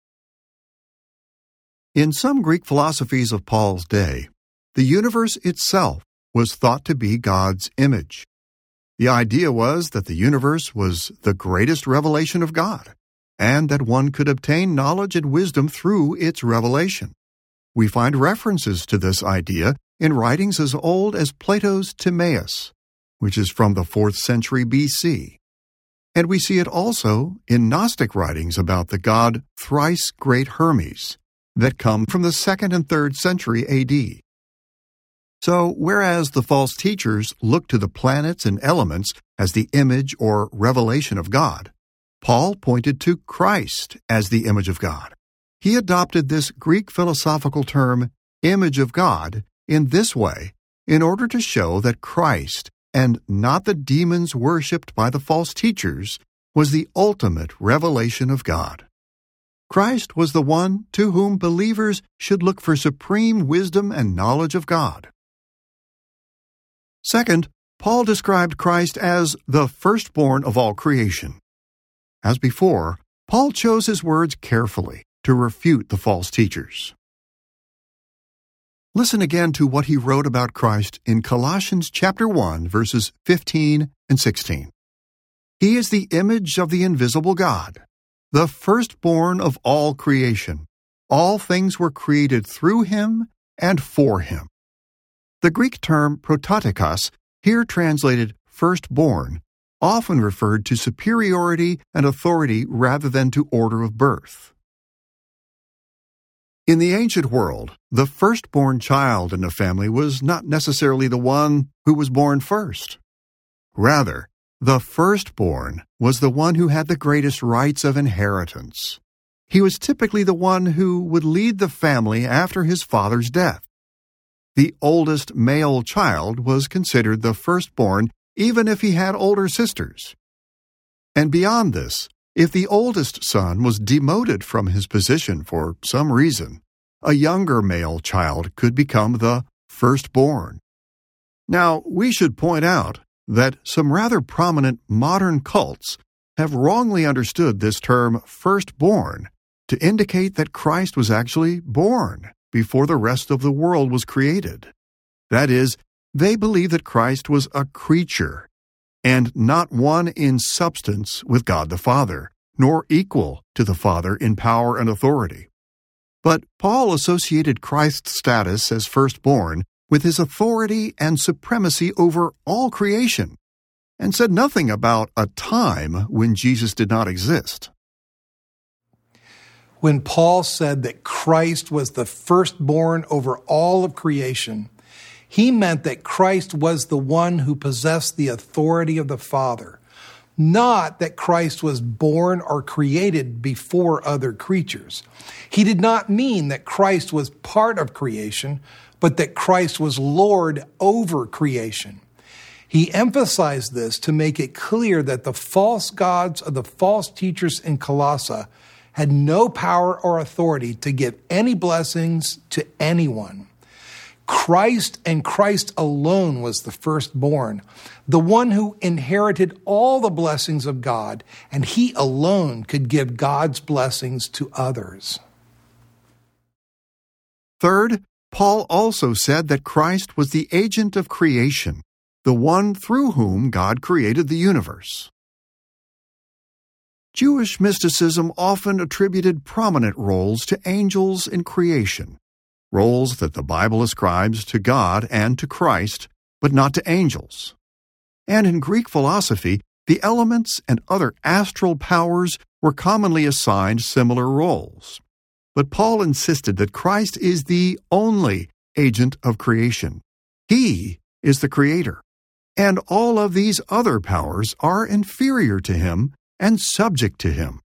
In some Greek philosophies of Paul's day, the universe itself was thought to be God's image. The idea was that the universe was the greatest revelation of God, and that one could obtain knowledge and wisdom through its revelation. We find references to this idea in writings as old as Plato's Timaeus, which is from the fourth century B C. And we see it also in Gnostic writings about the god thrice great Hermes that come from the second and third century A D. So, whereas the false teachers looked to the planets and elements as the image or revelation of God, Paul pointed to Christ as the image of God. He adopted this Greek philosophical term, image of God, in this way in order to show that Christ, and not the demons worshipped by the false teachers, was the ultimate revelation of God. Christ was the one to whom believers should look for supreme wisdom and knowledge of God. Second, Paul described Christ as the firstborn of all creation. As before, Paul chose his words carefully to refute the false teachers. Listen again to what he wrote about Christ in Colossians chapter one, verses fifteen and sixteen. He is the image of the invisible God, the firstborn of all creation. All things were created through him and for him. The Greek term prototokos, here translated firstborn, often referred to superiority and authority rather than to order of birth. In the ancient world, the firstborn child in a family was not necessarily the one who was born first. Rather, the firstborn was the one who had the greatest rights of inheritance. He was typically the one who would lead the family after his father's death. The oldest male child was considered the firstborn even if he had older sisters. And beyond this, if the oldest son was demoted from his position for some reason, a younger male child could become the firstborn. Now, we should point out that some rather prominent modern cults have wrongly understood this term firstborn to indicate that Christ was actually born before the rest of the world was created. That is, they believe that Christ was a creature, and not one in substance with God the Father, nor equal to the Father in power and authority. But Paul associated Christ's status as firstborn with his authority and supremacy over all creation, and said nothing about a time when Jesus did not exist. When Paul said that Christ was the firstborn over all of creation, he meant that Christ was the one who possessed the authority of the Father, not that Christ was born or created before other creatures. He did not mean that Christ was part of creation, but that Christ was Lord over creation. He emphasized this to make it clear that the false gods of the false teachers in Colossae had no power or authority to give any blessings to anyone. Christ and Christ alone was the firstborn, the one who inherited all the blessings of God, and he alone could give God's blessings to others. Third, Paul also said that Christ was the agent of creation, the one through whom God created the universe. Jewish mysticism often attributed prominent roles to angels in creation, roles that the Bible ascribes to God and to Christ, but not to angels. And in Greek philosophy, the elements and other astral powers were commonly assigned similar roles. But Paul insisted that Christ is the only agent of creation. He is the creator, and all of these other powers are inferior to him and subject to him.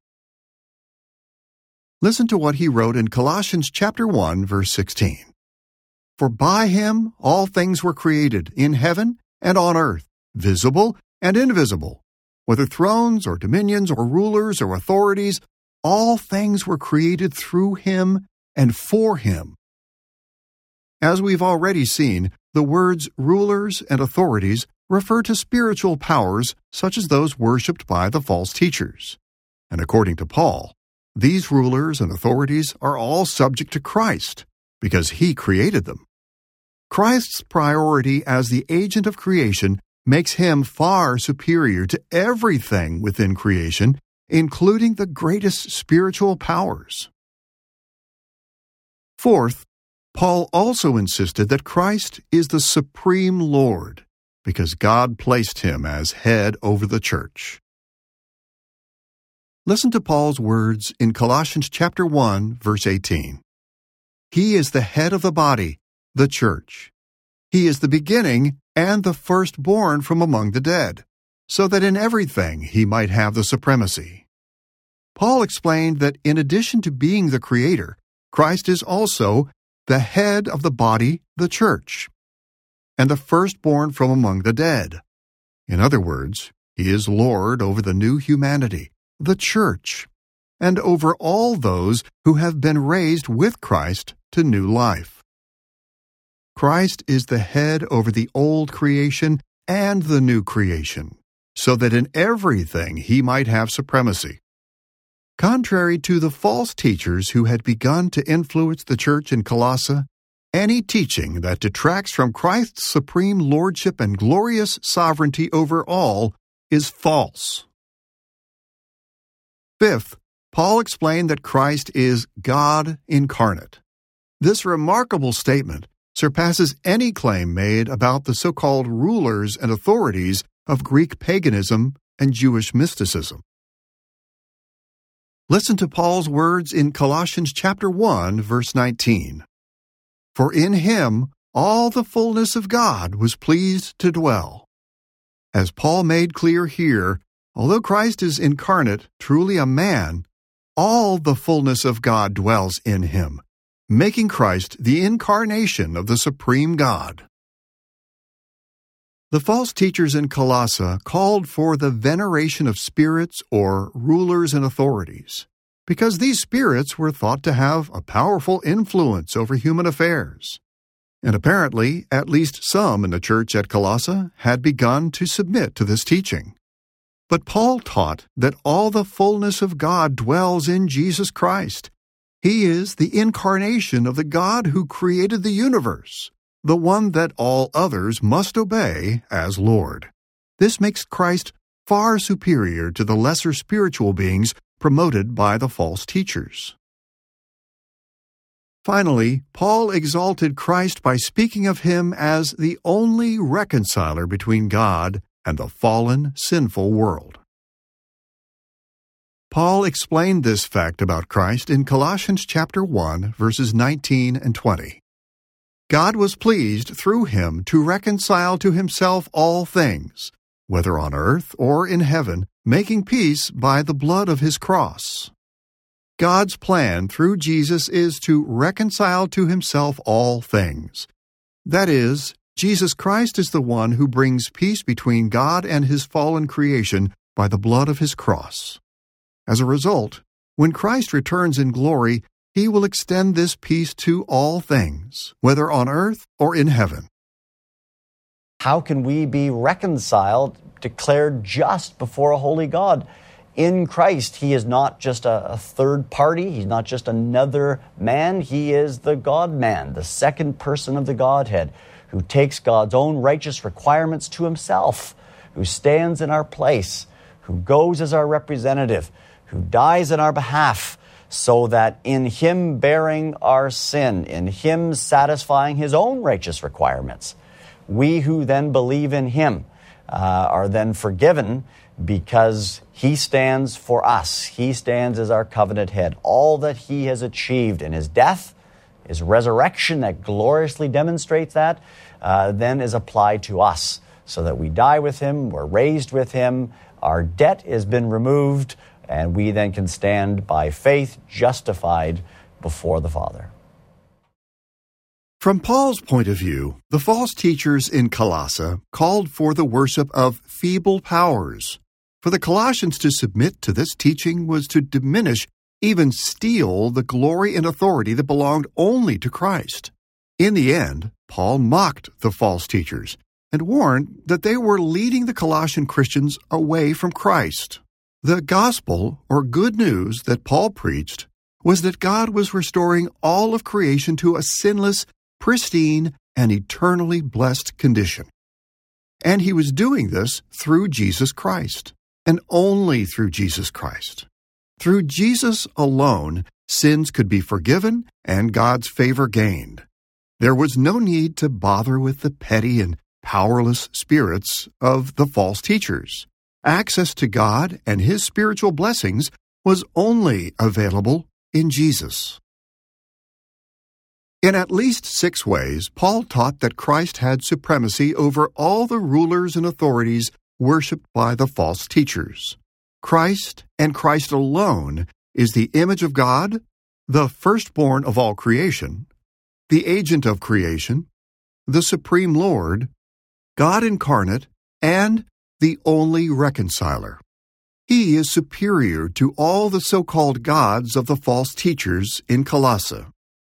Listen to what he wrote in Colossians chapter one, verse sixteen. For by him all things were created in heaven and on earth, visible and invisible, whether thrones or dominions or rulers or authorities, all things were created through him and for him. As we've already seen, the words rulers and authorities refer to spiritual powers such as those worshipped by the false teachers. And according to Paul, these rulers and authorities are all subject to Christ because he created them. Christ's priority as the agent of creation makes him far superior to everything within creation, including the greatest spiritual powers. Fourth, Paul also insisted that Christ is the supreme Lord because God placed him as head over the church. Listen to Paul's words in Colossians chapter one, verse eighteen. He is the head of the body, the church. He is the beginning and the firstborn from among the dead, so that in everything he might have the supremacy. Paul explained that in addition to being the creator, Christ is also the head of the body, the church. and the firstborn from among the dead. In other words, he is Lord over the new humanity, the church, and over all those who have been raised with Christ to new life. Christ is the head over the old creation and the new creation, so that in everything he might have supremacy. Contrary to the false teachers who had begun to influence the church in Colossae, any teaching that detracts from Christ's supreme lordship and glorious sovereignty over all is false. Fifth, Paul explained that Christ is God incarnate. This remarkable statement surpasses any claim made about the so-called rulers and authorities of Greek paganism and Jewish mysticism. Listen to Paul's words in Colossians chapter one, verse nineteen. For in him all the fullness of God was pleased to dwell. As Paul made clear here, although Christ is incarnate, truly a man, all the fullness of God dwells in him, making Christ the incarnation of the supreme God. The false teachers in Colossae called for the veneration of spirits or rulers and authorities, because these spirits were thought to have a powerful influence over human affairs. And apparently, at least some in the church at Colossae had begun to submit to this teaching. But Paul taught that all the fullness of God dwells in Jesus Christ. He is the incarnation of the God who created the universe, the one that all others must obey as Lord. This makes Christ far superior to the lesser spiritual beings promoted by the false teachers. Finally, Paul exalted Christ by speaking of him as the only reconciler between God and the fallen, sinful world. Paul explained this fact about Christ in Colossians chapter one, verses nineteen and twenty. God was pleased through him to reconcile to himself all things, whether on earth or in heaven, making peace by the blood of his cross. God's plan through Jesus is to reconcile to himself all things. That is, Jesus Christ is the one who brings peace between God and his fallen creation by the blood of his cross. As a result, when Christ returns in glory, he will extend this peace to all things, whether on earth or in heaven. How can we be reconciled, declared just before a holy God? In Christ, he is not just a, a third party. He's not just another man. He is the God-man, the second person of the Godhead, who takes God's own righteous requirements to himself, who stands in our place, who goes as our representative, who dies in our behalf, so that in him bearing our sin, in him satisfying his own righteous requirements, we who then believe in him uh, are then forgiven because he stands for us. He stands as our covenant head. All that he has achieved in his death, his resurrection that gloriously demonstrates that, uh, then is applied to us so that we die with him, we're raised with him, our debt has been removed, and we then can stand by faith justified before the Father. From Paul's point of view, the false teachers in Colossae called for the worship of feeble powers. For the Colossians to submit to this teaching was to diminish, even steal, the glory and authority that belonged only to Christ. In the end, Paul mocked the false teachers and warned that they were leading the Colossian Christians away from Christ. The gospel, or good news, that Paul preached was that God was restoring all of creation to a sinless, pristine, and eternally blessed condition. And he was doing this through Jesus Christ, and only through Jesus Christ. Through Jesus alone, sins could be forgiven and God's favor gained. There was no need to bother with the petty and powerless spirits of the false teachers. Access to God and his spiritual blessings was only available in Jesus. In at least six ways, Paul taught that Christ had supremacy over all the rulers and authorities worshipped by the false teachers. Christ, and Christ alone, is the image of God, the firstborn of all creation, the agent of creation, the Supreme Lord, God incarnate, and the only reconciler. He is superior to all the so-called gods of the false teachers in Colossae.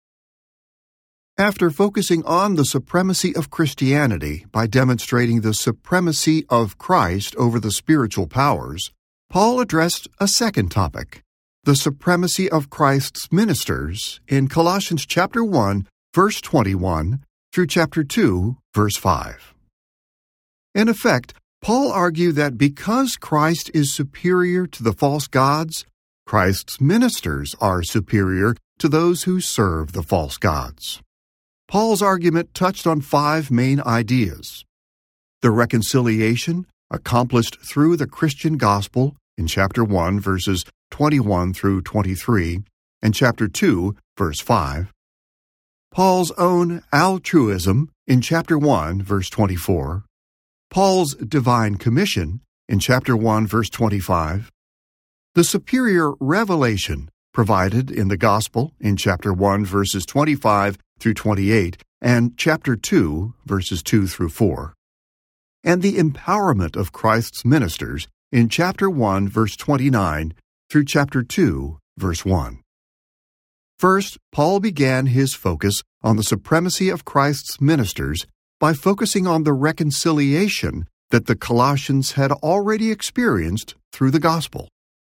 After focusing on the supremacy of Christianity by demonstrating the supremacy of Christ over the spiritual powers, Paul addressed a second topic, the supremacy of Christ's ministers, in Colossians chapter one, verse twenty-one, through chapter two, verse five. In effect, Paul argued that because Christ is superior to the false gods, Christ's ministers are superior to those who serve the false gods. Paul's argument touched on five main ideas. The reconciliation accomplished through the Christian gospel in chapter one, verses twenty-one through twenty-three, and chapter two, verse five. Paul's own altruism in chapter one, verse twenty-four. Paul's divine commission in chapter one, verse twenty-five. The superior revelation provided in the gospel in chapter one, verses twenty-five through twenty-eight, and chapter two, verses two through four. And the empowerment of Christ's ministers in chapter one, verse twenty-nine, through chapter two, verse one. First, Paul began his focus on the supremacy of Christ's ministers by focusing on the reconciliation that the Colossians had already experienced through the gospel.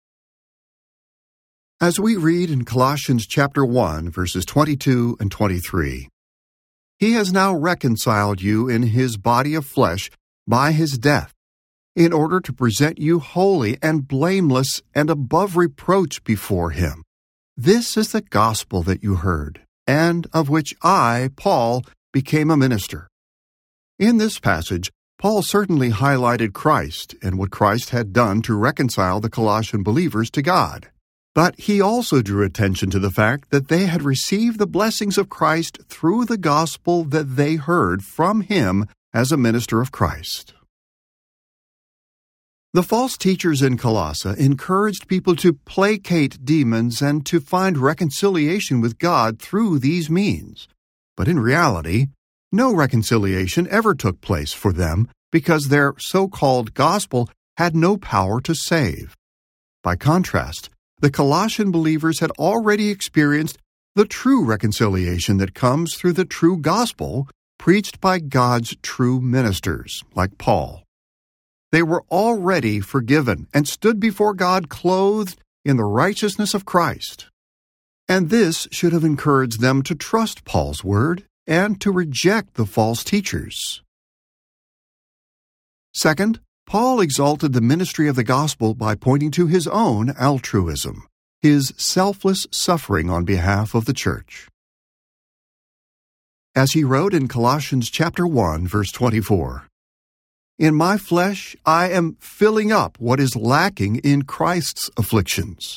As we read in Colossians chapter one, verses twenty-two and twenty-three, He has now reconciled you in His body of flesh by His death, in order to present you holy and blameless and above reproach before Him. This is the gospel that you heard, and of which I, Paul, became a minister. In this passage, Paul certainly highlighted Christ and what Christ had done to reconcile the Colossian believers to God. But he also drew attention to the fact that they had received the blessings of Christ through the gospel that they heard from Him as a minister of Christ. The false teachers in Colossae encouraged people to placate demons and to find reconciliation with God through these means. But in reality, no reconciliation ever took place for them because their so-called gospel had no power to save. By contrast, the Colossian believers had already experienced the true reconciliation that comes through the true gospel preached by God's true ministers, like Paul. They were already forgiven and stood before God clothed in the righteousness of Christ. And this should have encouraged them to trust Paul's word and to reject the false teachers. Second, Paul exalted the ministry of the gospel by pointing to his own altruism, his selfless suffering on behalf of the church. As he wrote in Colossians chapter one, verse twenty-four, "In my flesh I am filling up what is lacking in Christ's afflictions."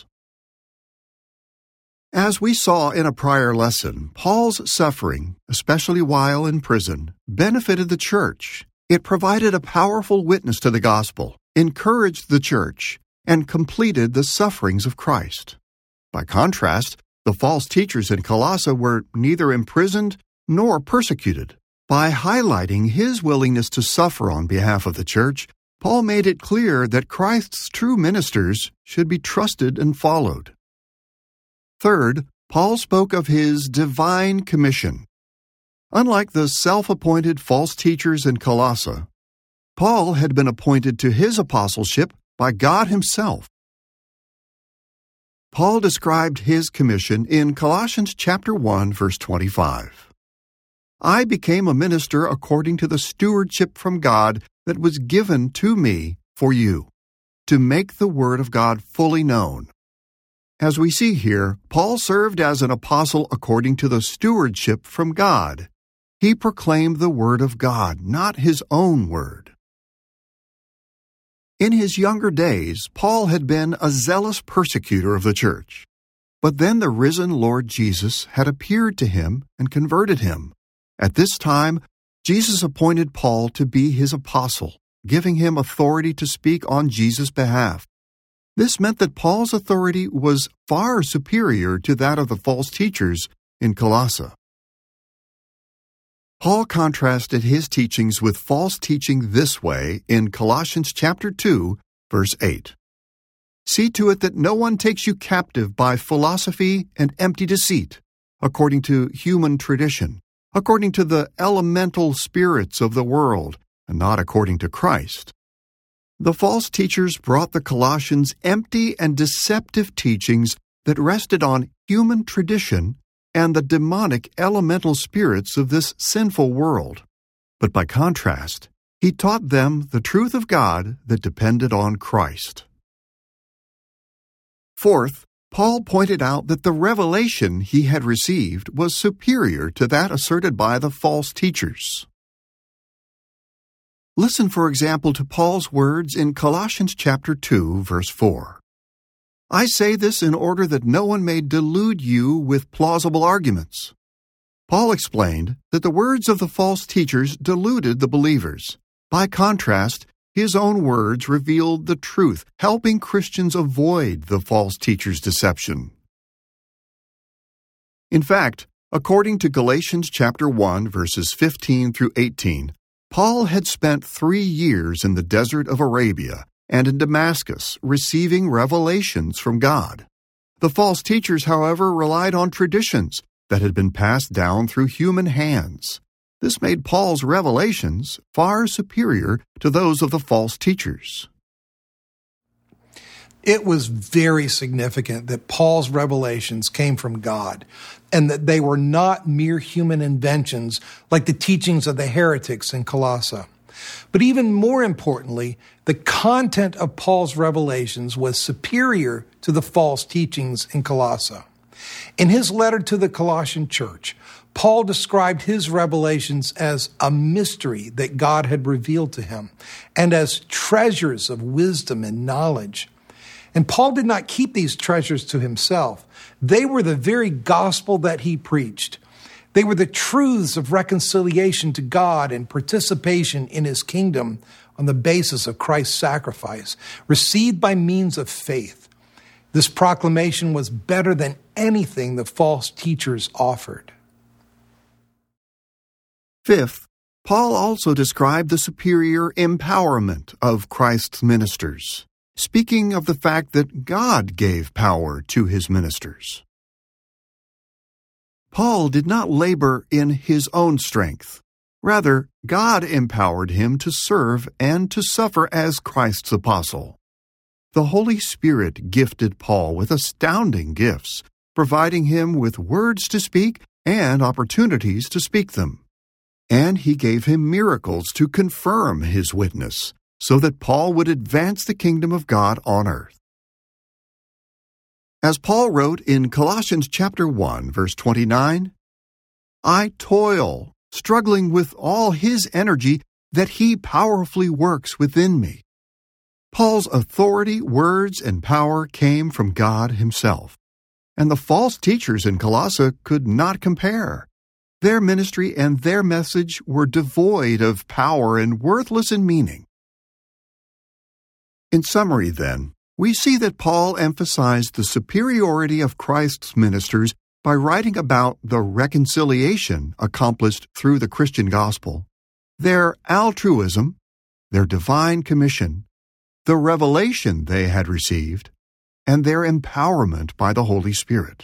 As we saw in a prior lesson, Paul's suffering, especially while in prison, benefited the church. It provided a powerful witness to the gospel, encouraged the church, and completed the sufferings of Christ. By contrast, the false teachers in Colossae were neither imprisoned nor persecuted. By highlighting his willingness to suffer on behalf of the church, Paul made it clear that Christ's true ministers should be trusted and followed. Third, Paul spoke of his divine commission. Unlike the self-appointed false teachers in Colossae, Paul had been appointed to his apostleship by God Himself. Paul described his commission in Colossians chapter one, verse twenty-five. "I became a minister according to the stewardship from God that was given to me for you, to make the word of God fully known." As we see here, Paul served as an apostle according to the stewardship from God. He proclaimed the word of God, not his own word. In his younger days, Paul had been a zealous persecutor of the church. But then the risen Lord Jesus had appeared to him and converted him. At this time, Jesus appointed Paul to be his apostle, giving him authority to speak on Jesus' behalf. This meant that Paul's authority was far superior to that of the false teachers in Colossae. Paul contrasted his teachings with false teaching this way in Colossians chapter two, verse eight. See to it that no one takes you captive by philosophy and empty deceit, according to human tradition, according to the elemental spirits of the world, and not according to Christ. The false teachers brought the Colossians empty and deceptive teachings that rested on human tradition and the demonic elemental spirits of this sinful world. But by contrast, he taught them the truth of God that depended on Christ. Fourth, Paul pointed out that the revelation he had received was superior to that asserted by the false teachers. Listen, for example, to Paul's words in Colossians chapter two, verse four. I say this in order that no one may delude you with plausible arguments. Paul explained that the words of the false teachers deluded the believers. By contrast, his own words revealed the truth, helping Christians avoid the false teachers' deception. In fact, according to Galatians chapter one, verses fifteen through eighteen, Paul had spent three years in the desert of Arabia and in Damascus, receiving revelations from God. The false teachers, however, relied on traditions that had been passed down through human hands. This made Paul's revelations far superior to those of the false teachers. It was very significant that Paul's revelations came from God and that they were not mere human inventions like the teachings of the heretics in Colossae. But even more importantly, the content of Paul's revelations was superior to the false teachings in Colossae. In his letter to the Colossian church, Paul described his revelations as a mystery that God had revealed to him and as treasures of wisdom and knowledge. And Paul did not keep these treasures to himself. They were the very gospel that he preached. They were the truths of reconciliation to God and participation in his kingdom on the basis of Christ's sacrifice, received by means of faith. This proclamation was better than anything the false teachers offered. Fifth, Paul also described the superior empowerment of Christ's ministers, speaking of the fact that God gave power to his ministers. Paul did not labor in his own strength. Rather, God empowered him to serve and to suffer as Christ's apostle. The Holy Spirit gifted Paul with astounding gifts, providing him with words to speak and opportunities to speak them. And he gave him miracles to confirm his witness, so that Paul would advance the kingdom of God on earth. As Paul wrote in Colossians chapter one, verse twenty-nine, I toil, struggling with all his energy that he powerfully works within me. Paul's authority, words, and power came from God himself, and the false teachers in Colossae could not compare. Their ministry and their message were devoid of power and worthless in meaning. In summary, then, we see that Paul emphasized the superiority of Christ's ministers by writing about the reconciliation accomplished through the Christian gospel, their altruism, their divine commission, the revelation they had received, and their empowerment by the Holy Spirit.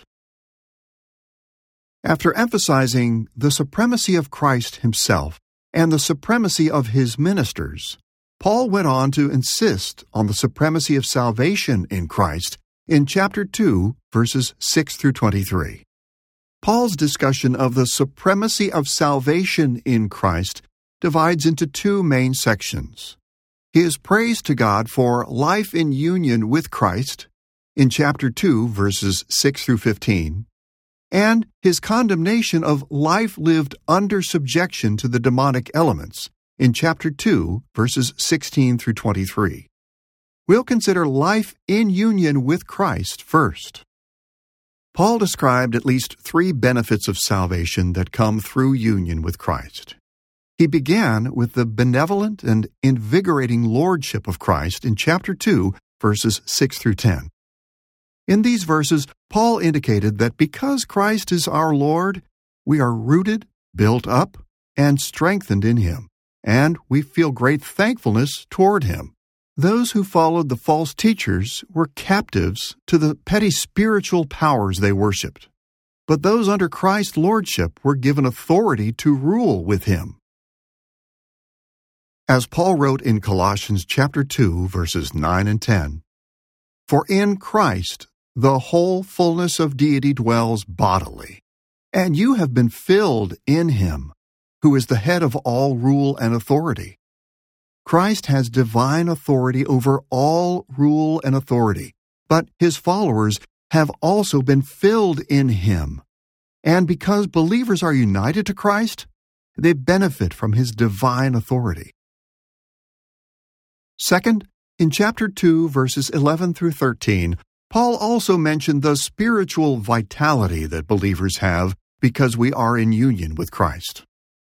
After emphasizing the supremacy of Christ himself and the supremacy of his ministers, Paul went on to insist on the supremacy of salvation in Christ in chapter two, verses six through twenty-three. Paul's discussion of the supremacy of salvation in Christ divides into two main sections. His praise to God for life in union with Christ in chapter two, verses six through fifteen, and his condemnation of life lived under subjection to the demonic elements in chapter two, verses sixteen through twenty-three. We'll consider life in union with Christ first. Paul described at least three benefits of salvation that come through union with Christ. He began with the benevolent and invigorating lordship of Christ in chapter two, verses six through ten. In these verses, Paul indicated that because Christ is our Lord, we are rooted, built up, and strengthened in Him, and we feel great thankfulness toward Him. Those who followed the false teachers were captives to the petty spiritual powers they worshipped. But those under Christ's lordship were given authority to rule with Him. As Paul wrote in Colossians chapter two, verses nine and ten, "For in Christ the whole fullness of deity dwells bodily, and you have been filled in Him, who is the head of all rule and authority." Christ has divine authority over all rule and authority, but His followers have also been filled in Him. And because believers are united to Christ, they benefit from His divine authority. Second, in chapter two, verses eleven through thirteen, Paul also mentioned the spiritual vitality that believers have because we are in union with Christ.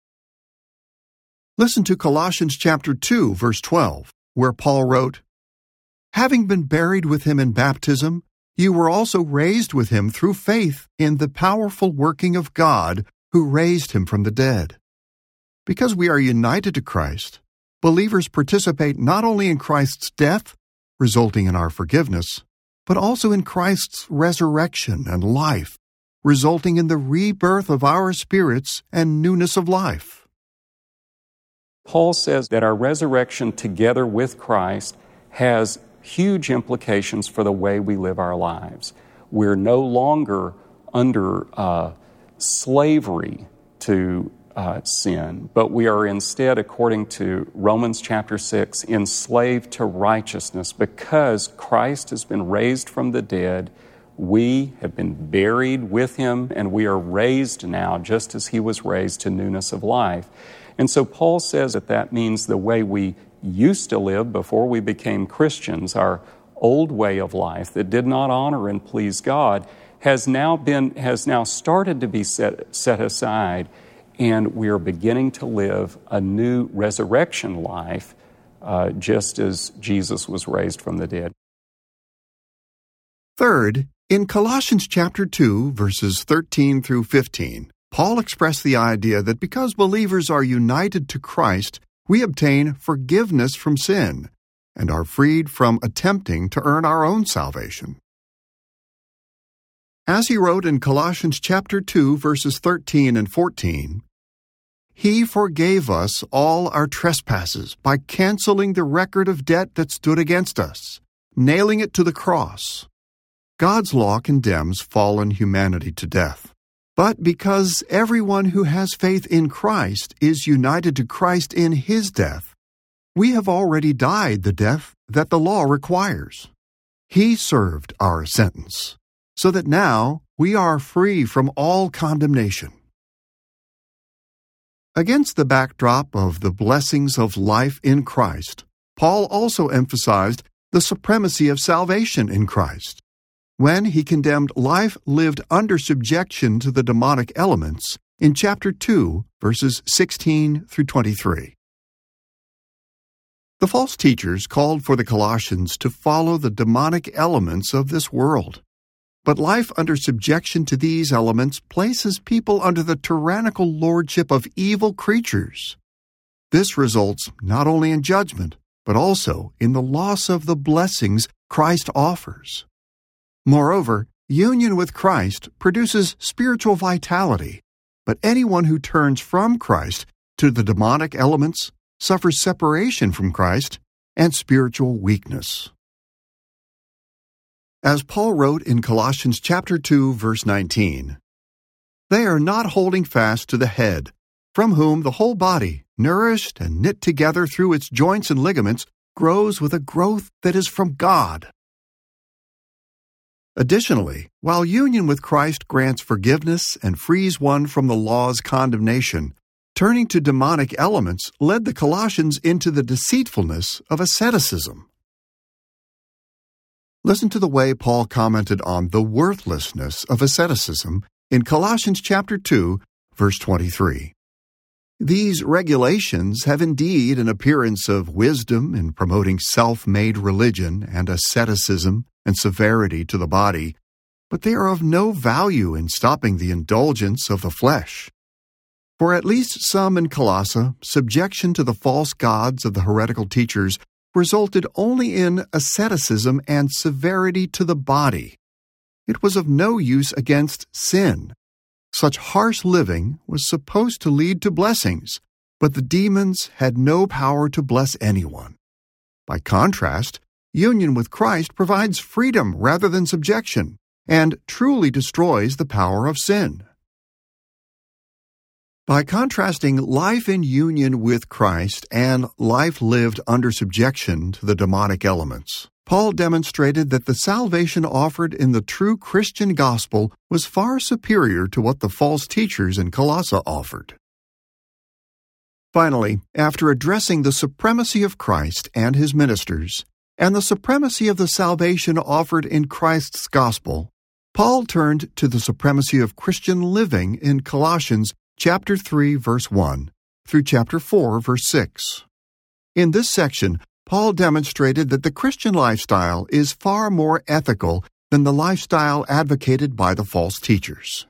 Listen to Colossians chapter two, verse twelve, where Paul wrote, "Having been buried with Him in baptism, you were also raised with Him through faith in the powerful working of God who raised Him from the dead." Because we are united to Christ, believers participate not only in Christ's death, resulting in our forgiveness, but also in Christ's resurrection and life, resulting in the rebirth of our spirits and newness of life. Paul says that our resurrection together with Christ has huge implications for the way we live our lives. We're no longer under uh, slavery to uh, sin, but we are instead, according to Romans chapter six, enslaved to righteousness. Because Christ has been raised from the dead, we have been buried with Him, and we are raised now just as He was raised to newness of life. And so Paul says that that means the way we used to live before we became Christians, our old way of life that did not honor and please God, has now been has now started to be set set aside, and we are beginning to live a new resurrection life, uh, just as Jesus was raised from the dead. Third, in Colossians chapter two, verses thirteen through fifteen, Paul expressed the idea that because believers are united to Christ, we obtain forgiveness from sin and are freed from attempting to earn our own salvation. As he wrote in Colossians chapter two, verses thirteen and fourteen, "He forgave us all our trespasses by canceling the record of debt that stood against us, nailing it to the cross. God's law condemns fallen humanity to death. But because everyone who has faith in Christ is united to Christ in His death, we have already died the death that the law requires. He served our sentence, so that now we are free from all condemnation." Against the backdrop of the blessings of life in Christ, Paul also emphasized the supremacy of salvation in Christ, when he condemned life lived under subjection to the demonic elements in chapter two, verses sixteen through twenty-three. The false teachers called for the Colossians to follow the demonic elements of this world. But life under subjection to these elements places people under the tyrannical lordship of evil creatures. This results not only in judgment, but also in the loss of the blessings Christ offers. Moreover, union with Christ produces spiritual vitality, but anyone who turns from Christ to the demonic elements suffers separation from Christ and spiritual weakness. As Paul wrote in Colossians chapter two, verse nineteen, "They are not holding fast to the head, from whom the whole body, nourished and knit together through its joints and ligaments, grows with a growth that is from God." Additionally, while union with Christ grants forgiveness and frees one from the law's condemnation, turning to demonic elements led the Colossians into the deceitfulness of asceticism. Listen to the way Paul commented on the worthlessness of asceticism in Colossians chapter two, verse twenty-three. "These regulations have indeed an appearance of wisdom in promoting self-made religion and asceticism and severity to the body, but they are of no value in stopping the indulgence of the flesh. For at least some in Colossae, subjection to the false gods of the heretical teachers resulted only in asceticism and severity to the body. It was of no use against sin. Such harsh living was supposed to lead to blessings, but the demons had no power to bless anyone. By contrast, union with Christ provides freedom rather than subjection, and truly destroys the power of sin. By contrasting life in union with Christ and life lived under subjection to the demonic elements, Paul demonstrated that the salvation offered in the true Christian gospel was far superior to what the false teachers in Colossae offered. Finally, after addressing the supremacy of Christ and his ministers, and the supremacy of the salvation offered in Christ's gospel, Paul turned to the supremacy of Christian living in Colossians chapter three, verse one, through chapter four, verse six. In this section, Paul demonstrated that the Christian lifestyle is far more ethical than the lifestyle advocated by the false teachers.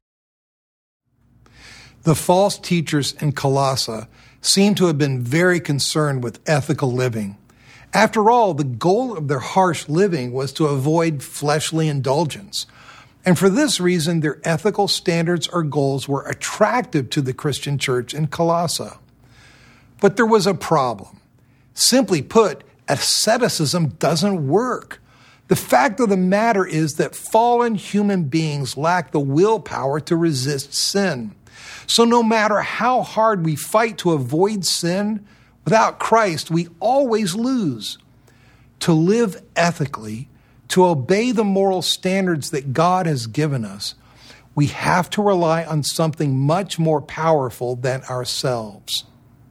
The false teachers in Colossae seem to have been very concerned with ethical living. After all, the goal of their harsh living was to avoid fleshly indulgence. And for this reason, their ethical standards or goals were attractive to the Christian church in Colossae. But there was a problem. Simply put, asceticism doesn't work. The fact of the matter is that fallen human beings lack the willpower to resist sin. So no matter how hard we fight to avoid sin, without Christ, we always lose. To live ethically, to obey the moral standards that God has given us, we have to rely on something much more powerful than ourselves.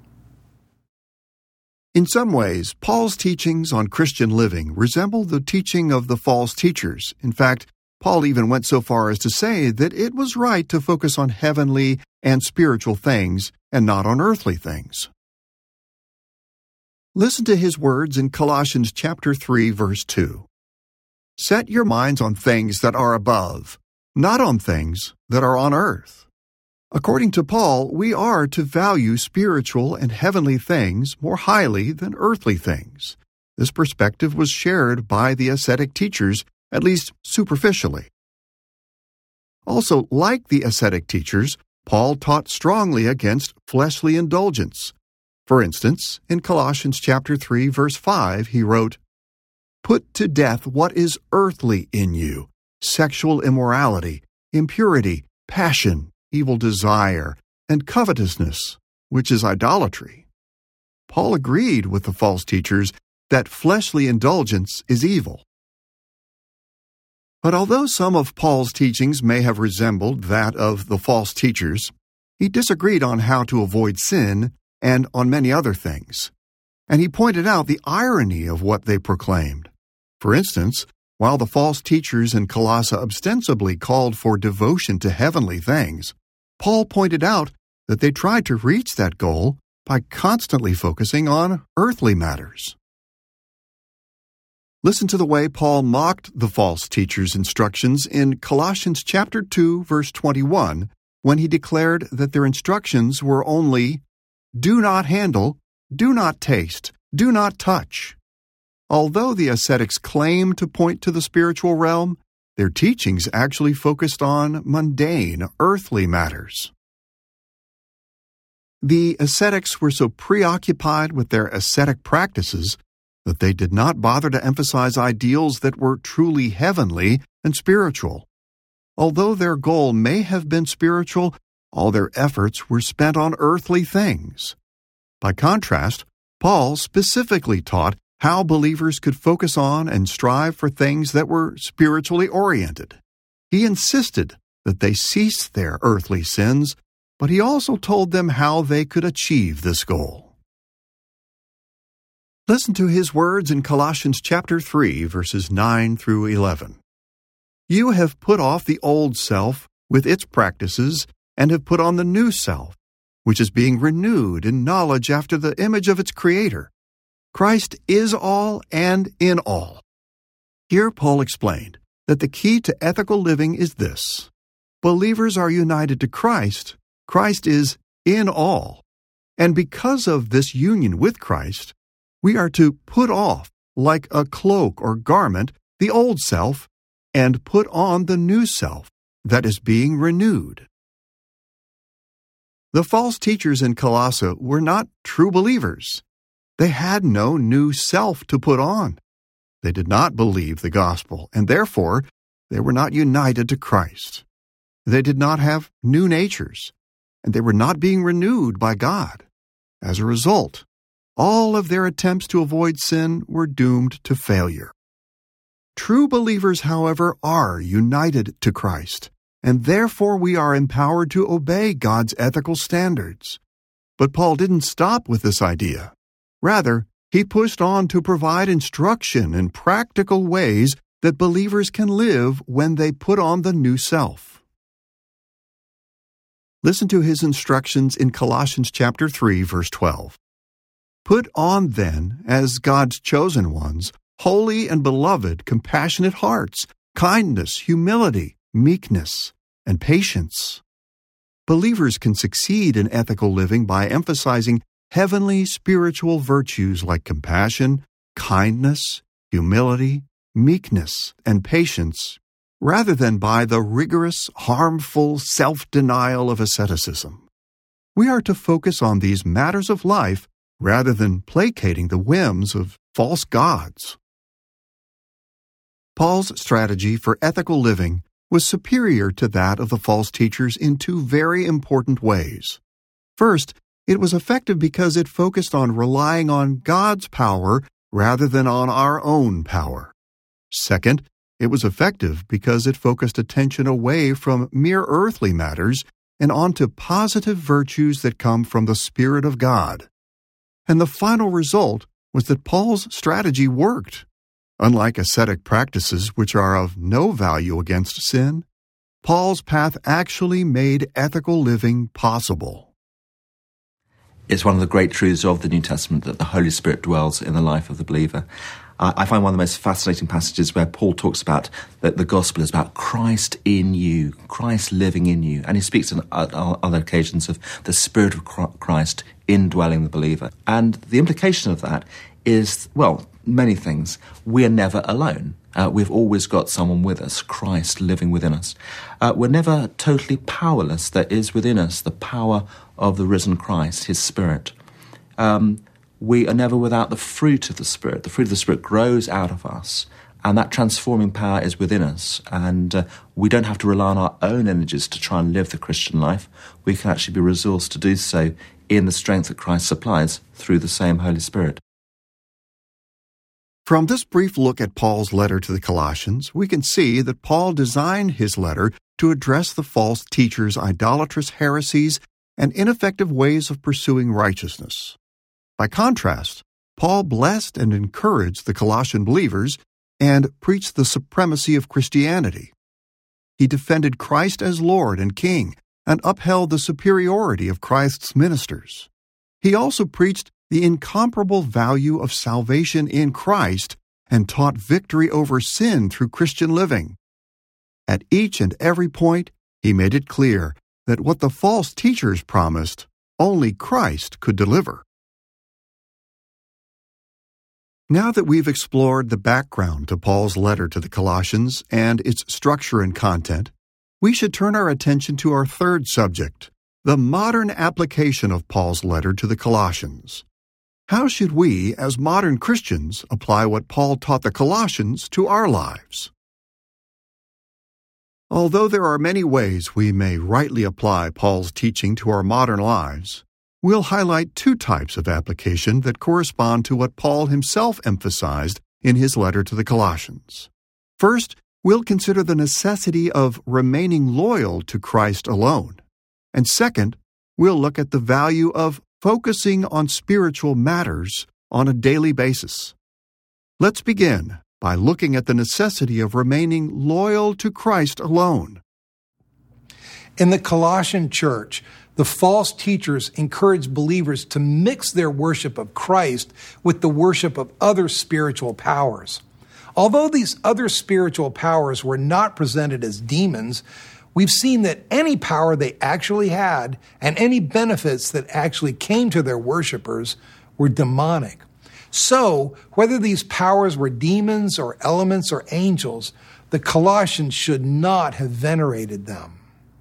In some ways, Paul's teachings on Christian living resemble the teaching of the false teachers. In fact, Paul even went so far as to say that it was right to focus on heavenly and spiritual things and not on earthly things. Listen to his words in Colossians chapter three, verse two. Set your minds on things that are above, not on things that are on earth. According to Paul, we are to value spiritual and heavenly things more highly than earthly things. This perspective was shared by the ascetic teachers, at least superficially. Also, like the ascetic teachers, Paul taught strongly against fleshly indulgence. For instance, in Colossians chapter three, verse five, he wrote, "Put to death what is earthly in you, sexual immorality, impurity, passion, evil desire, and covetousness, which is idolatry." Paul agreed with the false teachers that fleshly indulgence is evil. But although some of Paul's teachings may have resembled that of the false teachers, he disagreed on how to avoid sin and on many other things. And he pointed out the irony of what they proclaimed. For instance, while the false teachers in Colossae ostensibly called for devotion to heavenly things, Paul pointed out that they tried to reach that goal by constantly focusing on earthly matters. Listen to the way Paul mocked the false teachers' instructions in Colossians chapter two, verse twenty-one, when he declared that their instructions were only, "Do not handle, do not taste, do not touch." Although the ascetics claimed to point to the spiritual realm, their teachings actually focused on mundane, earthly matters. The ascetics were so preoccupied with their ascetic practices that they did not bother to emphasize ideals that were truly heavenly and spiritual. Although their goal may have been spiritual, all their efforts were spent on earthly things. By contrast, Paul specifically taught how believers could focus on and strive for things that were spiritually oriented. He insisted that they cease their earthly sins, but he also told them how they could achieve this goal. Listen to his words in Colossians chapter three, verses nine through eleven. "You have put off the old self with its practices and have put on the new self, which is being renewed in knowledge after the image of its Creator. Christ is all and in all." Here Paul explained that the key to ethical living is this: believers are united to Christ, Christ is in all. And because of this union with Christ, we are to put off, like a cloak or garment, the old self, and put on the new self that is being renewed. The false teachers in Colossae were not true believers. They had no new self to put on. They did not believe the gospel, and therefore they were not united to Christ. They did not have new natures, and they were not being renewed by God. As a result, all of their attempts to avoid sin were doomed to failure. True believers, however, are united to Christ, and therefore we are empowered to obey God's ethical standards. But Paul didn't stop with this idea. Rather, he pushed on to provide instruction in practical ways that believers can live when they put on the new self. Listen to his instructions in Colossians chapter three, verse twelve. Put on then, as God's chosen ones, holy and beloved, compassionate hearts, kindness, humility, meekness, and patience. Believers can succeed in ethical living by emphasizing heavenly spiritual virtues like compassion, kindness, humility, meekness, and patience, rather than by the rigorous, harmful self-denial of asceticism. We are to focus on these matters of life rather than placating the whims of false gods. Paul's strategy for ethical living was superior to that of the false teachers in two very important ways. First, it was effective because it focused on relying on God's power rather than on our own power. Second, it was effective because it focused attention away from mere earthly matters and onto positive virtues that come from the Spirit of God. And the final result was that Paul's strategy worked. Unlike ascetic practices which are of no value against sin, Paul's path actually made ethical living possible. It's one of the great truths of the New Testament that the Holy Spirit dwells in the life of the believer. Uh, I find one of the most fascinating passages where Paul talks about that the gospel is about Christ in you, Christ living in you. And he speaks on other occasions of the Spirit of Christ indwelling the believer. And the implication of that is, well, many things. We are never alone. Uh, we've always got someone with us, Christ living within us. Uh, we're never totally powerless. There is within us the power of the risen Christ, his Spirit. Um, we are never without the fruit of the Spirit. The fruit of the Spirit grows out of us, and that transforming power is within us. And uh, we don't have to rely on our own energies to try and live the Christian life. We can actually be resourced to do so in the strength that Christ supplies through the same Holy Spirit. From this brief look at Paul's letter to the Colossians, we can see that Paul designed his letter to address the false teachers' idolatrous heresies and ineffective ways of pursuing righteousness. By contrast, Paul blessed and encouraged the Colossian believers and preached the supremacy of Christianity. He defended Christ as Lord and King and upheld the superiority of Christ's ministers. He also preached the incomparable value of salvation in Christ and taught victory over sin through Christian living. At each and every point, he made it clear that what the false teachers promised, only Christ could deliver. Now that we've explored the background to Paul's letter to the Colossians and its structure and content, we should turn our attention to our third subject, the modern application of Paul's letter to the Colossians. How should we, as modern Christians, apply what Paul taught the Colossians to our lives? Although there are many ways we may rightly apply Paul's teaching to our modern lives, we'll highlight two types of application that correspond to what Paul himself emphasized in his letter to the Colossians. First, we'll consider the necessity of remaining loyal to Christ alone. And second, we'll look at the value of focusing on spiritual matters on a daily basis. Let's begin by looking at the necessity of remaining loyal to Christ alone. In the Colossian church, the false teachers encouraged believers to mix their worship of Christ with the worship of other spiritual powers. Although these other spiritual powers were not presented as demons, we've seen that any power they actually had and any benefits that actually came to their worshipers were demonic. So, whether these powers were demons or elements or angels, the Colossians should not have venerated them.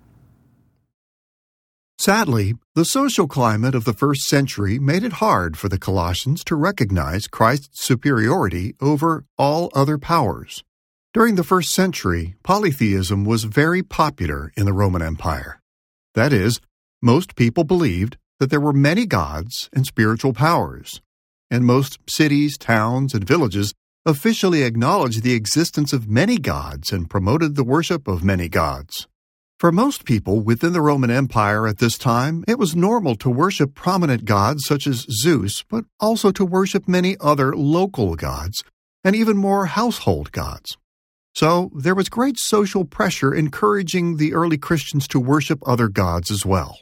Sadly, the social climate of the first century made it hard for the Colossians to recognize Christ's superiority over all other powers. During the first century, polytheism was very popular in the Roman Empire. That is, most people believed that there were many gods and spiritual powers, and most cities, towns, and villages officially acknowledged the existence of many gods and promoted the worship of many gods. For most people within the Roman Empire at this time, it was normal to worship prominent gods such as Zeus, but also to worship many other local gods, and even more household gods. So there was great social pressure encouraging the early Christians to worship other gods as well.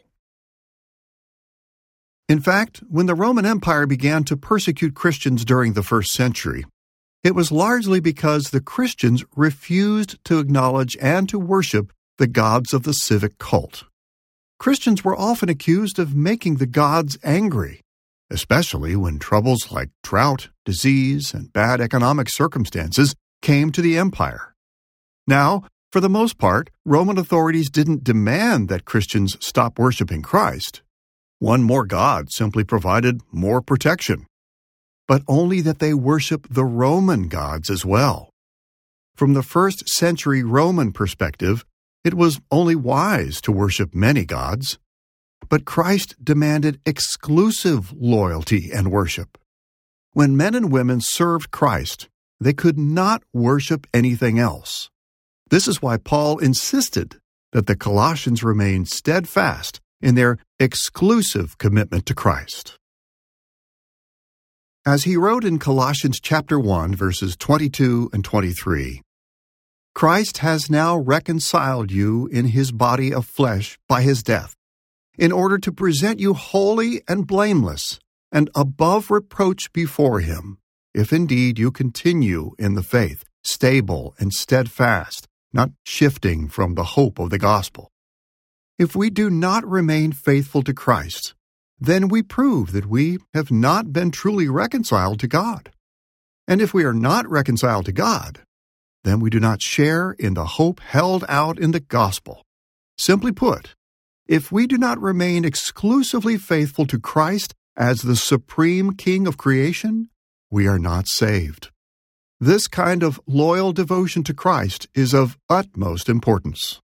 In fact, when the Roman Empire began to persecute Christians during the first century, it was largely because the Christians refused to acknowledge and to worship the gods of the civic cult. Christians were often accused of making the gods angry, especially when troubles like drought, disease, and bad economic circumstances came to the empire. Now, for the most part, Roman authorities didn't demand that Christians stop worshiping Christ. One more god simply provided more protection, but only that they worship the Roman gods as well. From the first century Roman perspective, it was only wise to worship many gods, but Christ demanded exclusive loyalty and worship. When men and women served Christ, they could not worship anything else. This is why Paul insisted that the Colossians remain steadfast in their exclusive commitment to Christ. As he wrote in Colossians chapter one, verses twenty-two and twenty-three, Christ has now reconciled you in his body of flesh by his death, in order to present you holy and blameless and above reproach before him, if indeed you continue in the faith, stable and steadfast, not shifting from the hope of the gospel. If we do not remain faithful to Christ, then we prove that we have not been truly reconciled to God. And if we are not reconciled to God, then we do not share in the hope held out in the gospel. Simply put, if we do not remain exclusively faithful to Christ as the supreme King of creation, we are not saved. This kind of loyal devotion to Christ is of utmost importance.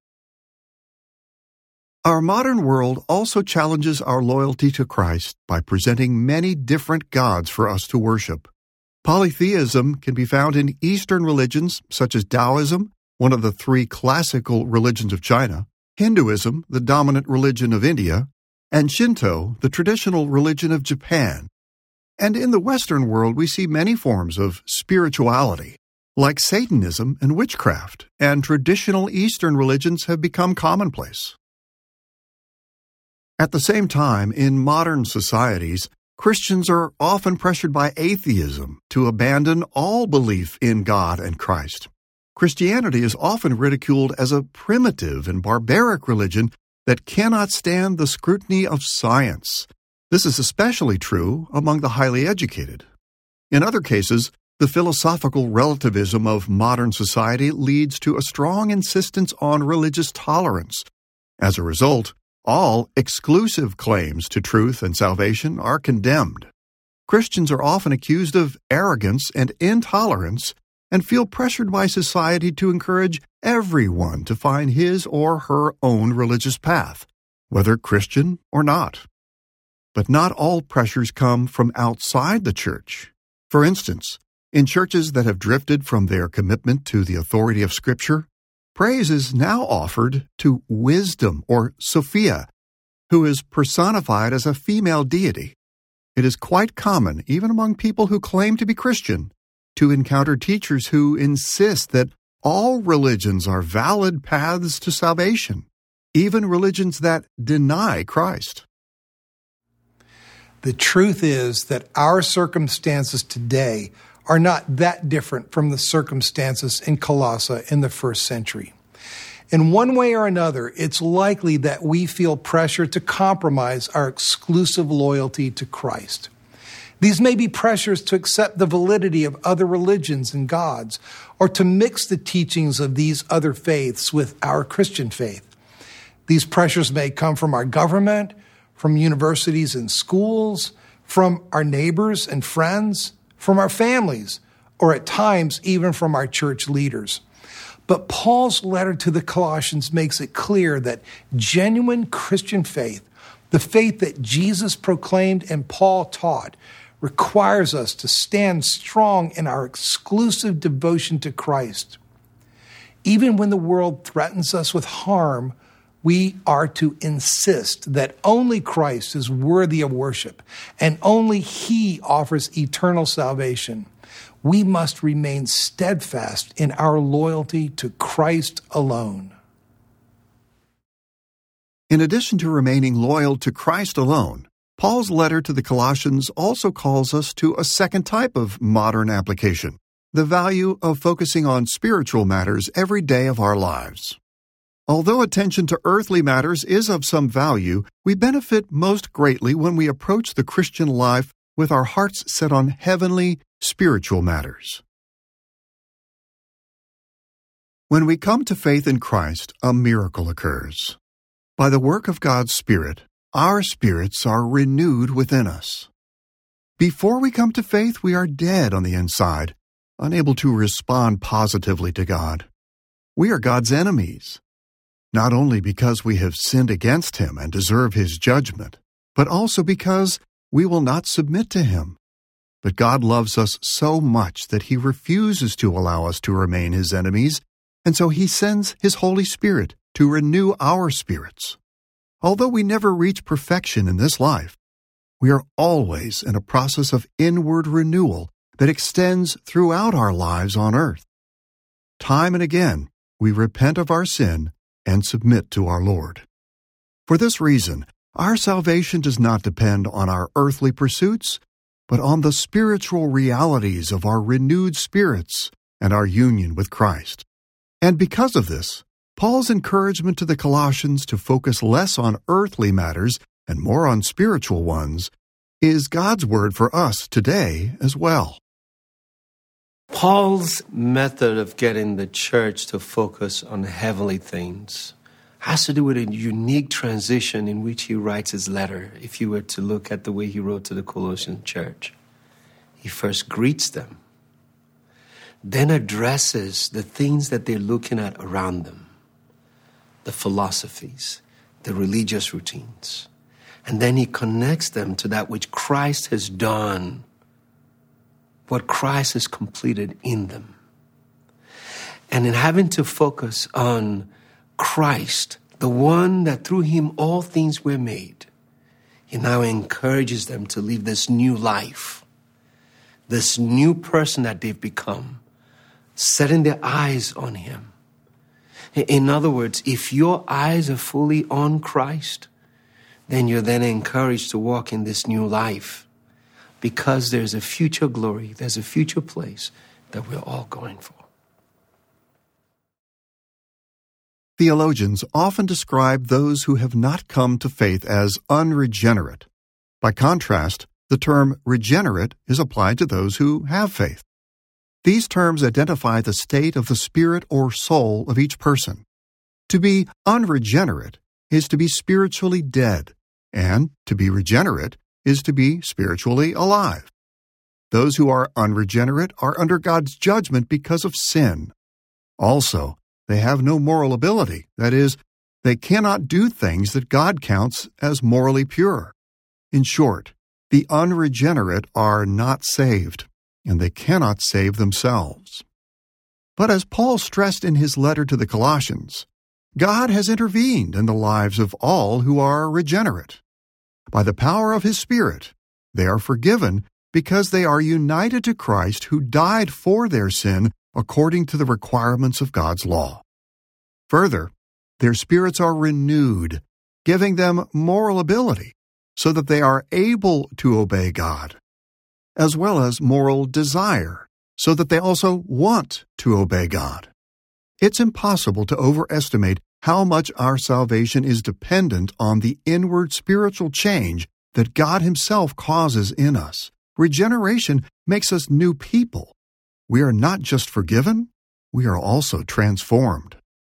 Our modern world also challenges our loyalty to Christ by presenting many different gods for us to worship. Polytheism can be found in Eastern religions such as Taoism, one of the three classical religions of China, Hinduism, the dominant religion of India, and Shinto, the traditional religion of Japan. And in the Western world, we see many forms of spirituality, like Satanism and witchcraft, and traditional Eastern religions have become commonplace. At the same time, in modern societies, Christians are often pressured by atheism to abandon all belief in God and Christ. Christianity is often ridiculed as a primitive and barbaric religion that cannot stand the scrutiny of science. This is especially true among the highly educated. In other cases, the philosophical relativism of modern society leads to a strong insistence on religious tolerance. As a result, all exclusive claims to truth and salvation are condemned. Christians are often accused of arrogance and intolerance and feel pressured by society to encourage everyone to find his or her own religious path, whether Christian or not. But not all pressures come from outside the church. For instance, in churches that have drifted from their commitment to the authority of Scripture, praise is now offered to wisdom or Sophia, who is personified as a female deity. It is quite common, even among people who claim to be Christian, to encounter teachers who insist that all religions are valid paths to salvation, even religions that deny Christ. The truth is that our circumstances today are not that different from the circumstances in Colossae in the first century. In one way or another, it's likely that we feel pressure to compromise our exclusive loyalty to Christ. These may be pressures to accept the validity of other religions and gods, or to mix the teachings of these other faiths with our Christian faith. These pressures may come from our government, from universities and schools, from our neighbors and friends, from our families, or at times even from our church leaders. But Paul's letter to the Colossians makes it clear that genuine Christian faith, the faith that Jesus proclaimed and Paul taught, requires us to stand strong in our exclusive devotion to Christ. Even when the world threatens us with harm, we are to insist that only Christ is worthy of worship and only He offers eternal salvation. We must remain steadfast in our loyalty to Christ alone. In addition to remaining loyal to Christ alone, Paul's letter to the Colossians also calls us to a second type of modern application, the value of focusing on spiritual matters every day of our lives. Although attention to earthly matters is of some value, we benefit most greatly when we approach the Christian life with our hearts set on heavenly, spiritual matters. When we come to faith in Christ, a miracle occurs. By the work of God's Spirit, our spirits are renewed within us. Before we come to faith, we are dead on the inside, unable to respond positively to God. We are God's enemies, not only because we have sinned against Him and deserve His judgment, but also because we will not submit to Him. But God loves us so much that He refuses to allow us to remain His enemies, and so He sends His Holy Spirit to renew our spirits. Although we never reach perfection in this life, we are always in a process of inward renewal that extends throughout our lives on earth. Time and again, we repent of our sin and submit to our Lord. For this reason, our salvation does not depend on our earthly pursuits, but on the spiritual realities of our renewed spirits and our union with Christ. And because of this, Paul's encouragement to the Colossians to focus less on earthly matters and more on spiritual ones is God's word for us today as well. Paul's method of getting the church to focus on heavenly things has to do with a unique transition in which he writes his letter, if you were to look at the way he wrote to the Colossian church. He first greets them, then addresses the things that they're looking at around them, the philosophies, the religious routines. And then he connects them to that which Christ has done, what Christ has completed in them. And in having to focus on Christ, the one that through him all things were made, he now encourages them to live this new life, this new person that they've become, setting their eyes on him. In other words, if your eyes are fully on Christ, then you're then encouraged to walk in this new life, because there's a future glory, there's a future place that we're all going for. Theologians often describe those who have not come to faith as unregenerate. By contrast, the term regenerate is applied to those who have faith. These terms identify the state of the spirit or soul of each person. To be unregenerate is to be spiritually dead, and to be regenerate is to be spiritually alive. Those who are unregenerate are under God's judgment because of sin. Also, they have no moral ability. That is, they cannot do things that God counts as morally pure. In short, the unregenerate are not saved, and they cannot save themselves. But as Paul stressed in his letter to the Colossians, God has intervened in the lives of all who are regenerate. By the power of His Spirit, they are forgiven because they are united to Christ, who died for their sin according to the requirements of God's law. Further, their spirits are renewed, giving them moral ability so that they are able to obey God, as well as moral desire, so that they also want to obey God. It's impossible to overestimate how much our salvation is dependent on the inward spiritual change that God Himself causes in us. Regeneration makes us new people. We are not just forgiven, we are also transformed.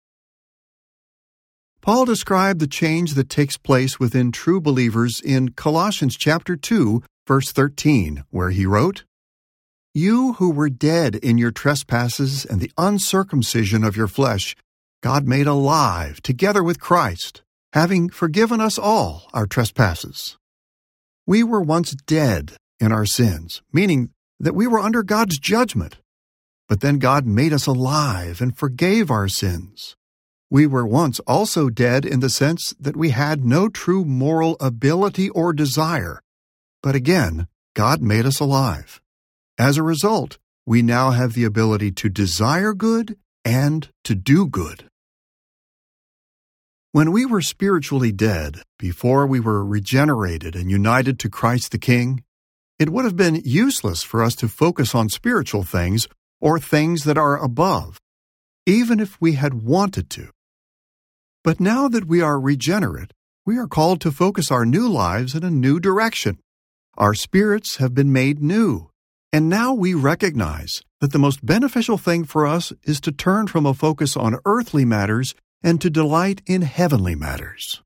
Paul described the change that takes place within true believers in Colossians chapter two, verse thirteen, where he wrote, "You who were dead in your trespasses and the uncircumcision of your flesh, God made alive together with Christ, having forgiven us all our trespasses." We were once dead in our sins, meaning that we were under God's judgment. But then God made us alive and forgave our sins. We were once also dead in the sense that we had no true moral ability or desire. But again, God made us alive. As a result, we now have the ability to desire good and to do good. When we were spiritually dead, before we were regenerated and united to Christ the King, it would have been useless for us to focus on spiritual things or things that are above, even if we had wanted to. But now that we are regenerate, we are called to focus our new lives in a new direction. Our spirits have been made new, and now we recognize that the most beneficial thing for us is to turn from a focus on earthly matters and to delight in heavenly matters.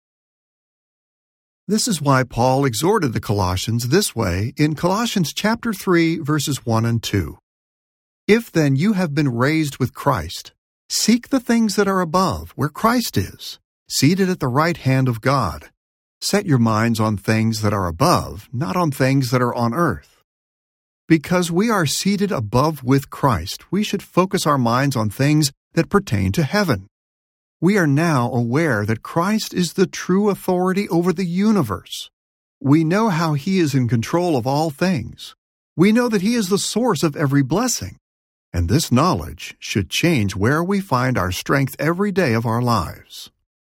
This is why Paul exhorted the Colossians this way in Colossians chapter three, verses one and two. "If then you have been raised with Christ, seek the things that are above, where Christ is, seated at the right hand of God. Set your minds on things that are above, not on things that are on earth." Because we are seated above with Christ, we should focus our minds on things that pertain to heaven. We are now aware that Christ is the true authority over the universe. We know how He is in control of all things. We know that He is the source of every blessing. And this knowledge should change where we find our strength every day of our lives.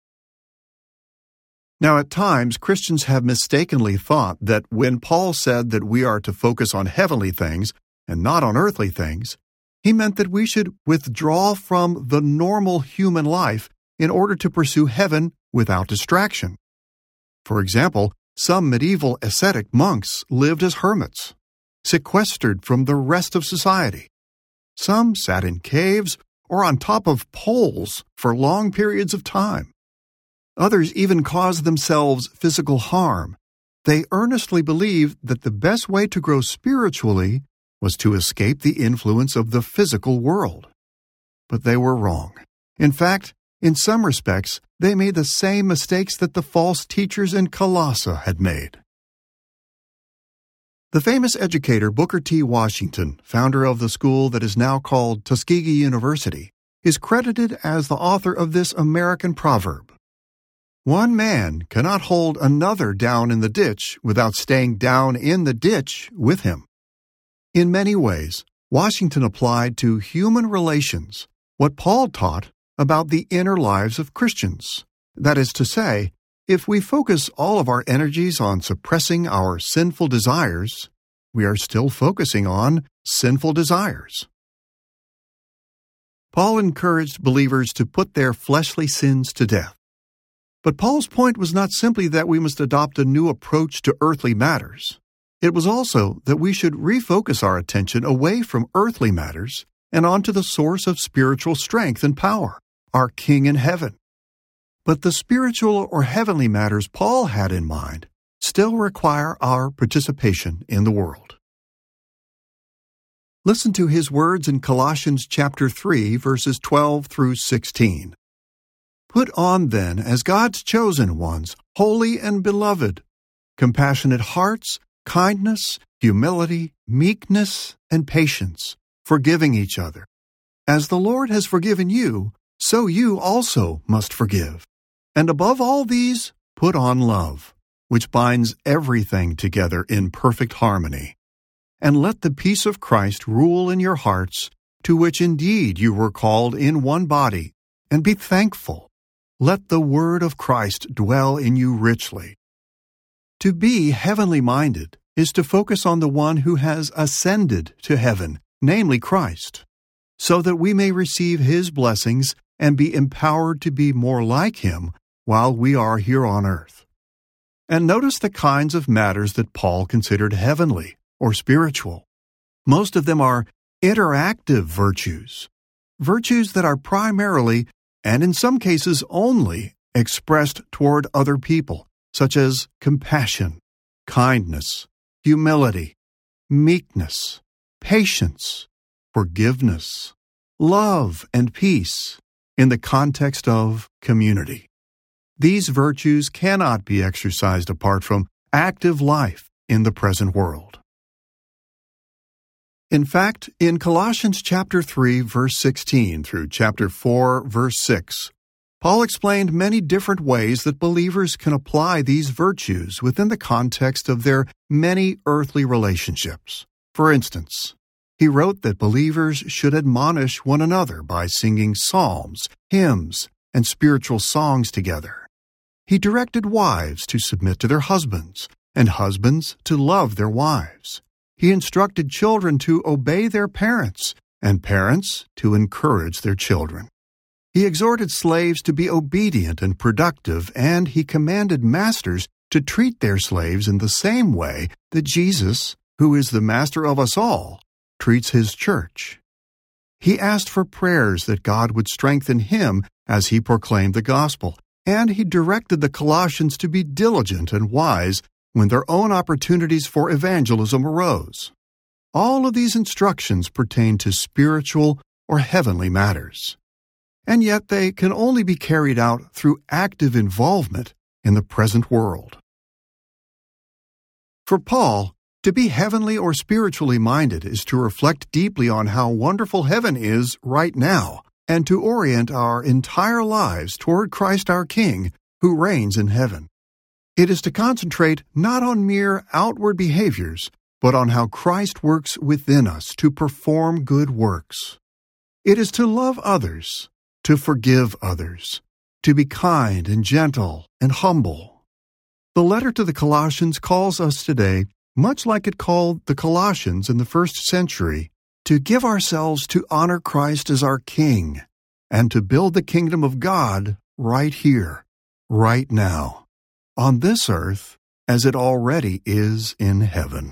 Now, at times, Christians have mistakenly thought that when Paul said that we are to focus on heavenly things and not on earthly things, he meant that we should withdraw from the normal human life in order to pursue heaven without distraction. For example, some medieval ascetic monks lived as hermits, sequestered from the rest of society. Some sat in caves or on top of poles for long periods of time. Others even caused themselves physical harm. They earnestly believed that the best way to grow spiritually was to escape the influence of the physical world. But they were wrong. In fact, in some respects, they made the same mistakes that the false teachers in Colossae had made. The famous educator Booker T. Washington, founder of the school that is now called Tuskegee University, is credited as the author of this American proverb: "One man cannot hold another down in the ditch without staying down in the ditch with him." In many ways, Washington applied to human relations what Paul taught about the inner lives of Christians. That is to say, if we focus all of our energies on suppressing our sinful desires, we are still focusing on sinful desires. Paul encouraged believers to put their fleshly sins to death. But Paul's point was not simply that we must adopt a new approach to earthly matters. It was also that we should refocus our attention away from earthly matters and onto the source of spiritual strength and power, our King in heaven. But the spiritual or heavenly matters Paul had in mind still require our participation in the world. Listen to his words in Colossians chapter three, verses twelve through sixteen. "Put on then, as God's chosen ones, holy and beloved, compassionate hearts, kindness, humility, meekness, and patience, forgiving each other. As the Lord has forgiven you, so you also must forgive. And above all these, put on love, which binds everything together in perfect harmony. And let the peace of Christ rule in your hearts, to which indeed you were called in one body, and be thankful. Let the word of Christ dwell in you richly." To be heavenly minded is to focus on the one who has ascended to heaven, namely Christ. so that we may receive His blessings and be empowered to be more like Him while we are here on earth. And notice the kinds of matters that Paul considered heavenly or spiritual. Most of them are interactive virtues, virtues that are primarily, and in some cases only, expressed toward other people, such as compassion, kindness, humility, meekness, patience, forgiveness, love, and peace in the context of community. These virtues cannot be exercised apart from active life in the present world. In fact, in Colossians chapter three, verse sixteen through chapter four, verse six, Paul explained many different ways that believers can apply these virtues within the context of their many earthly relationships. For instance, he wrote that believers should admonish one another by singing psalms, hymns, and spiritual songs together. He directed wives to submit to their husbands, and husbands to love their wives. He instructed children to obey their parents, and parents to encourage their children. He exhorted slaves to be obedient and productive, and he commanded masters to treat their slaves in the same way that Jesus, who is the master of us all, treats his church. He asked for prayers that God would strengthen him as he proclaimed the gospel, and he directed the Colossians to be diligent and wise when their own opportunities for evangelism arose. All of these instructions pertain to spiritual or heavenly matters, and yet they can only be carried out through active involvement in the present world. For Paul, to be heavenly or spiritually minded is to reflect deeply on how wonderful heaven is right now, and to orient our entire lives toward Christ our King, who reigns in heaven. It is to concentrate not on mere outward behaviors, but on how Christ works within us to perform good works. It is to love others, to forgive others, to be kind and gentle and humble. The letter to the Colossians calls us today, much like it called the Colossians in the first century, to give ourselves to honor Christ as our King, and to build the kingdom of God right here, right now, on this earth as it already is in heaven.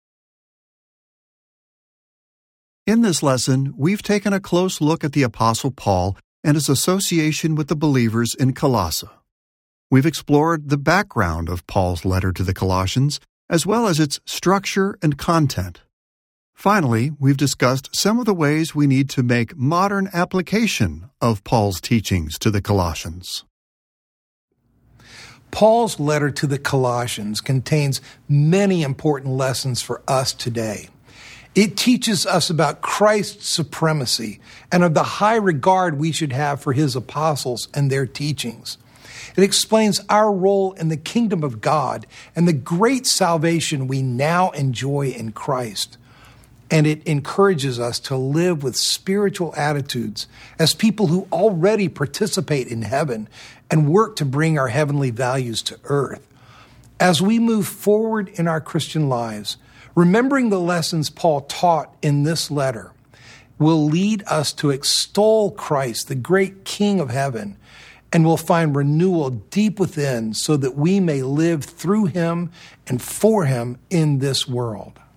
In this lesson, we've taken a close look at the Apostle Paul and his association with the believers in Colossae. We've explored the background of Paul's letter to the Colossians, as well as its structure and content. Finally, we've discussed some of the ways we need to make modern application of Paul's teachings to the Colossians. Paul's letter to the Colossians contains many important lessons for us today. It teaches us about Christ's supremacy and of the high regard we should have for his apostles and their teachings. It explains our role in the kingdom of God and the great salvation we now enjoy in Christ. And it encourages us to live with spiritual attitudes as people who already participate in heaven and work to bring our heavenly values to earth. As we move forward in our Christian lives, remembering the lessons Paul taught in this letter will lead us to extol Christ, the great King of heaven, and will find renewal deep within so that we may live through him and for him in this world.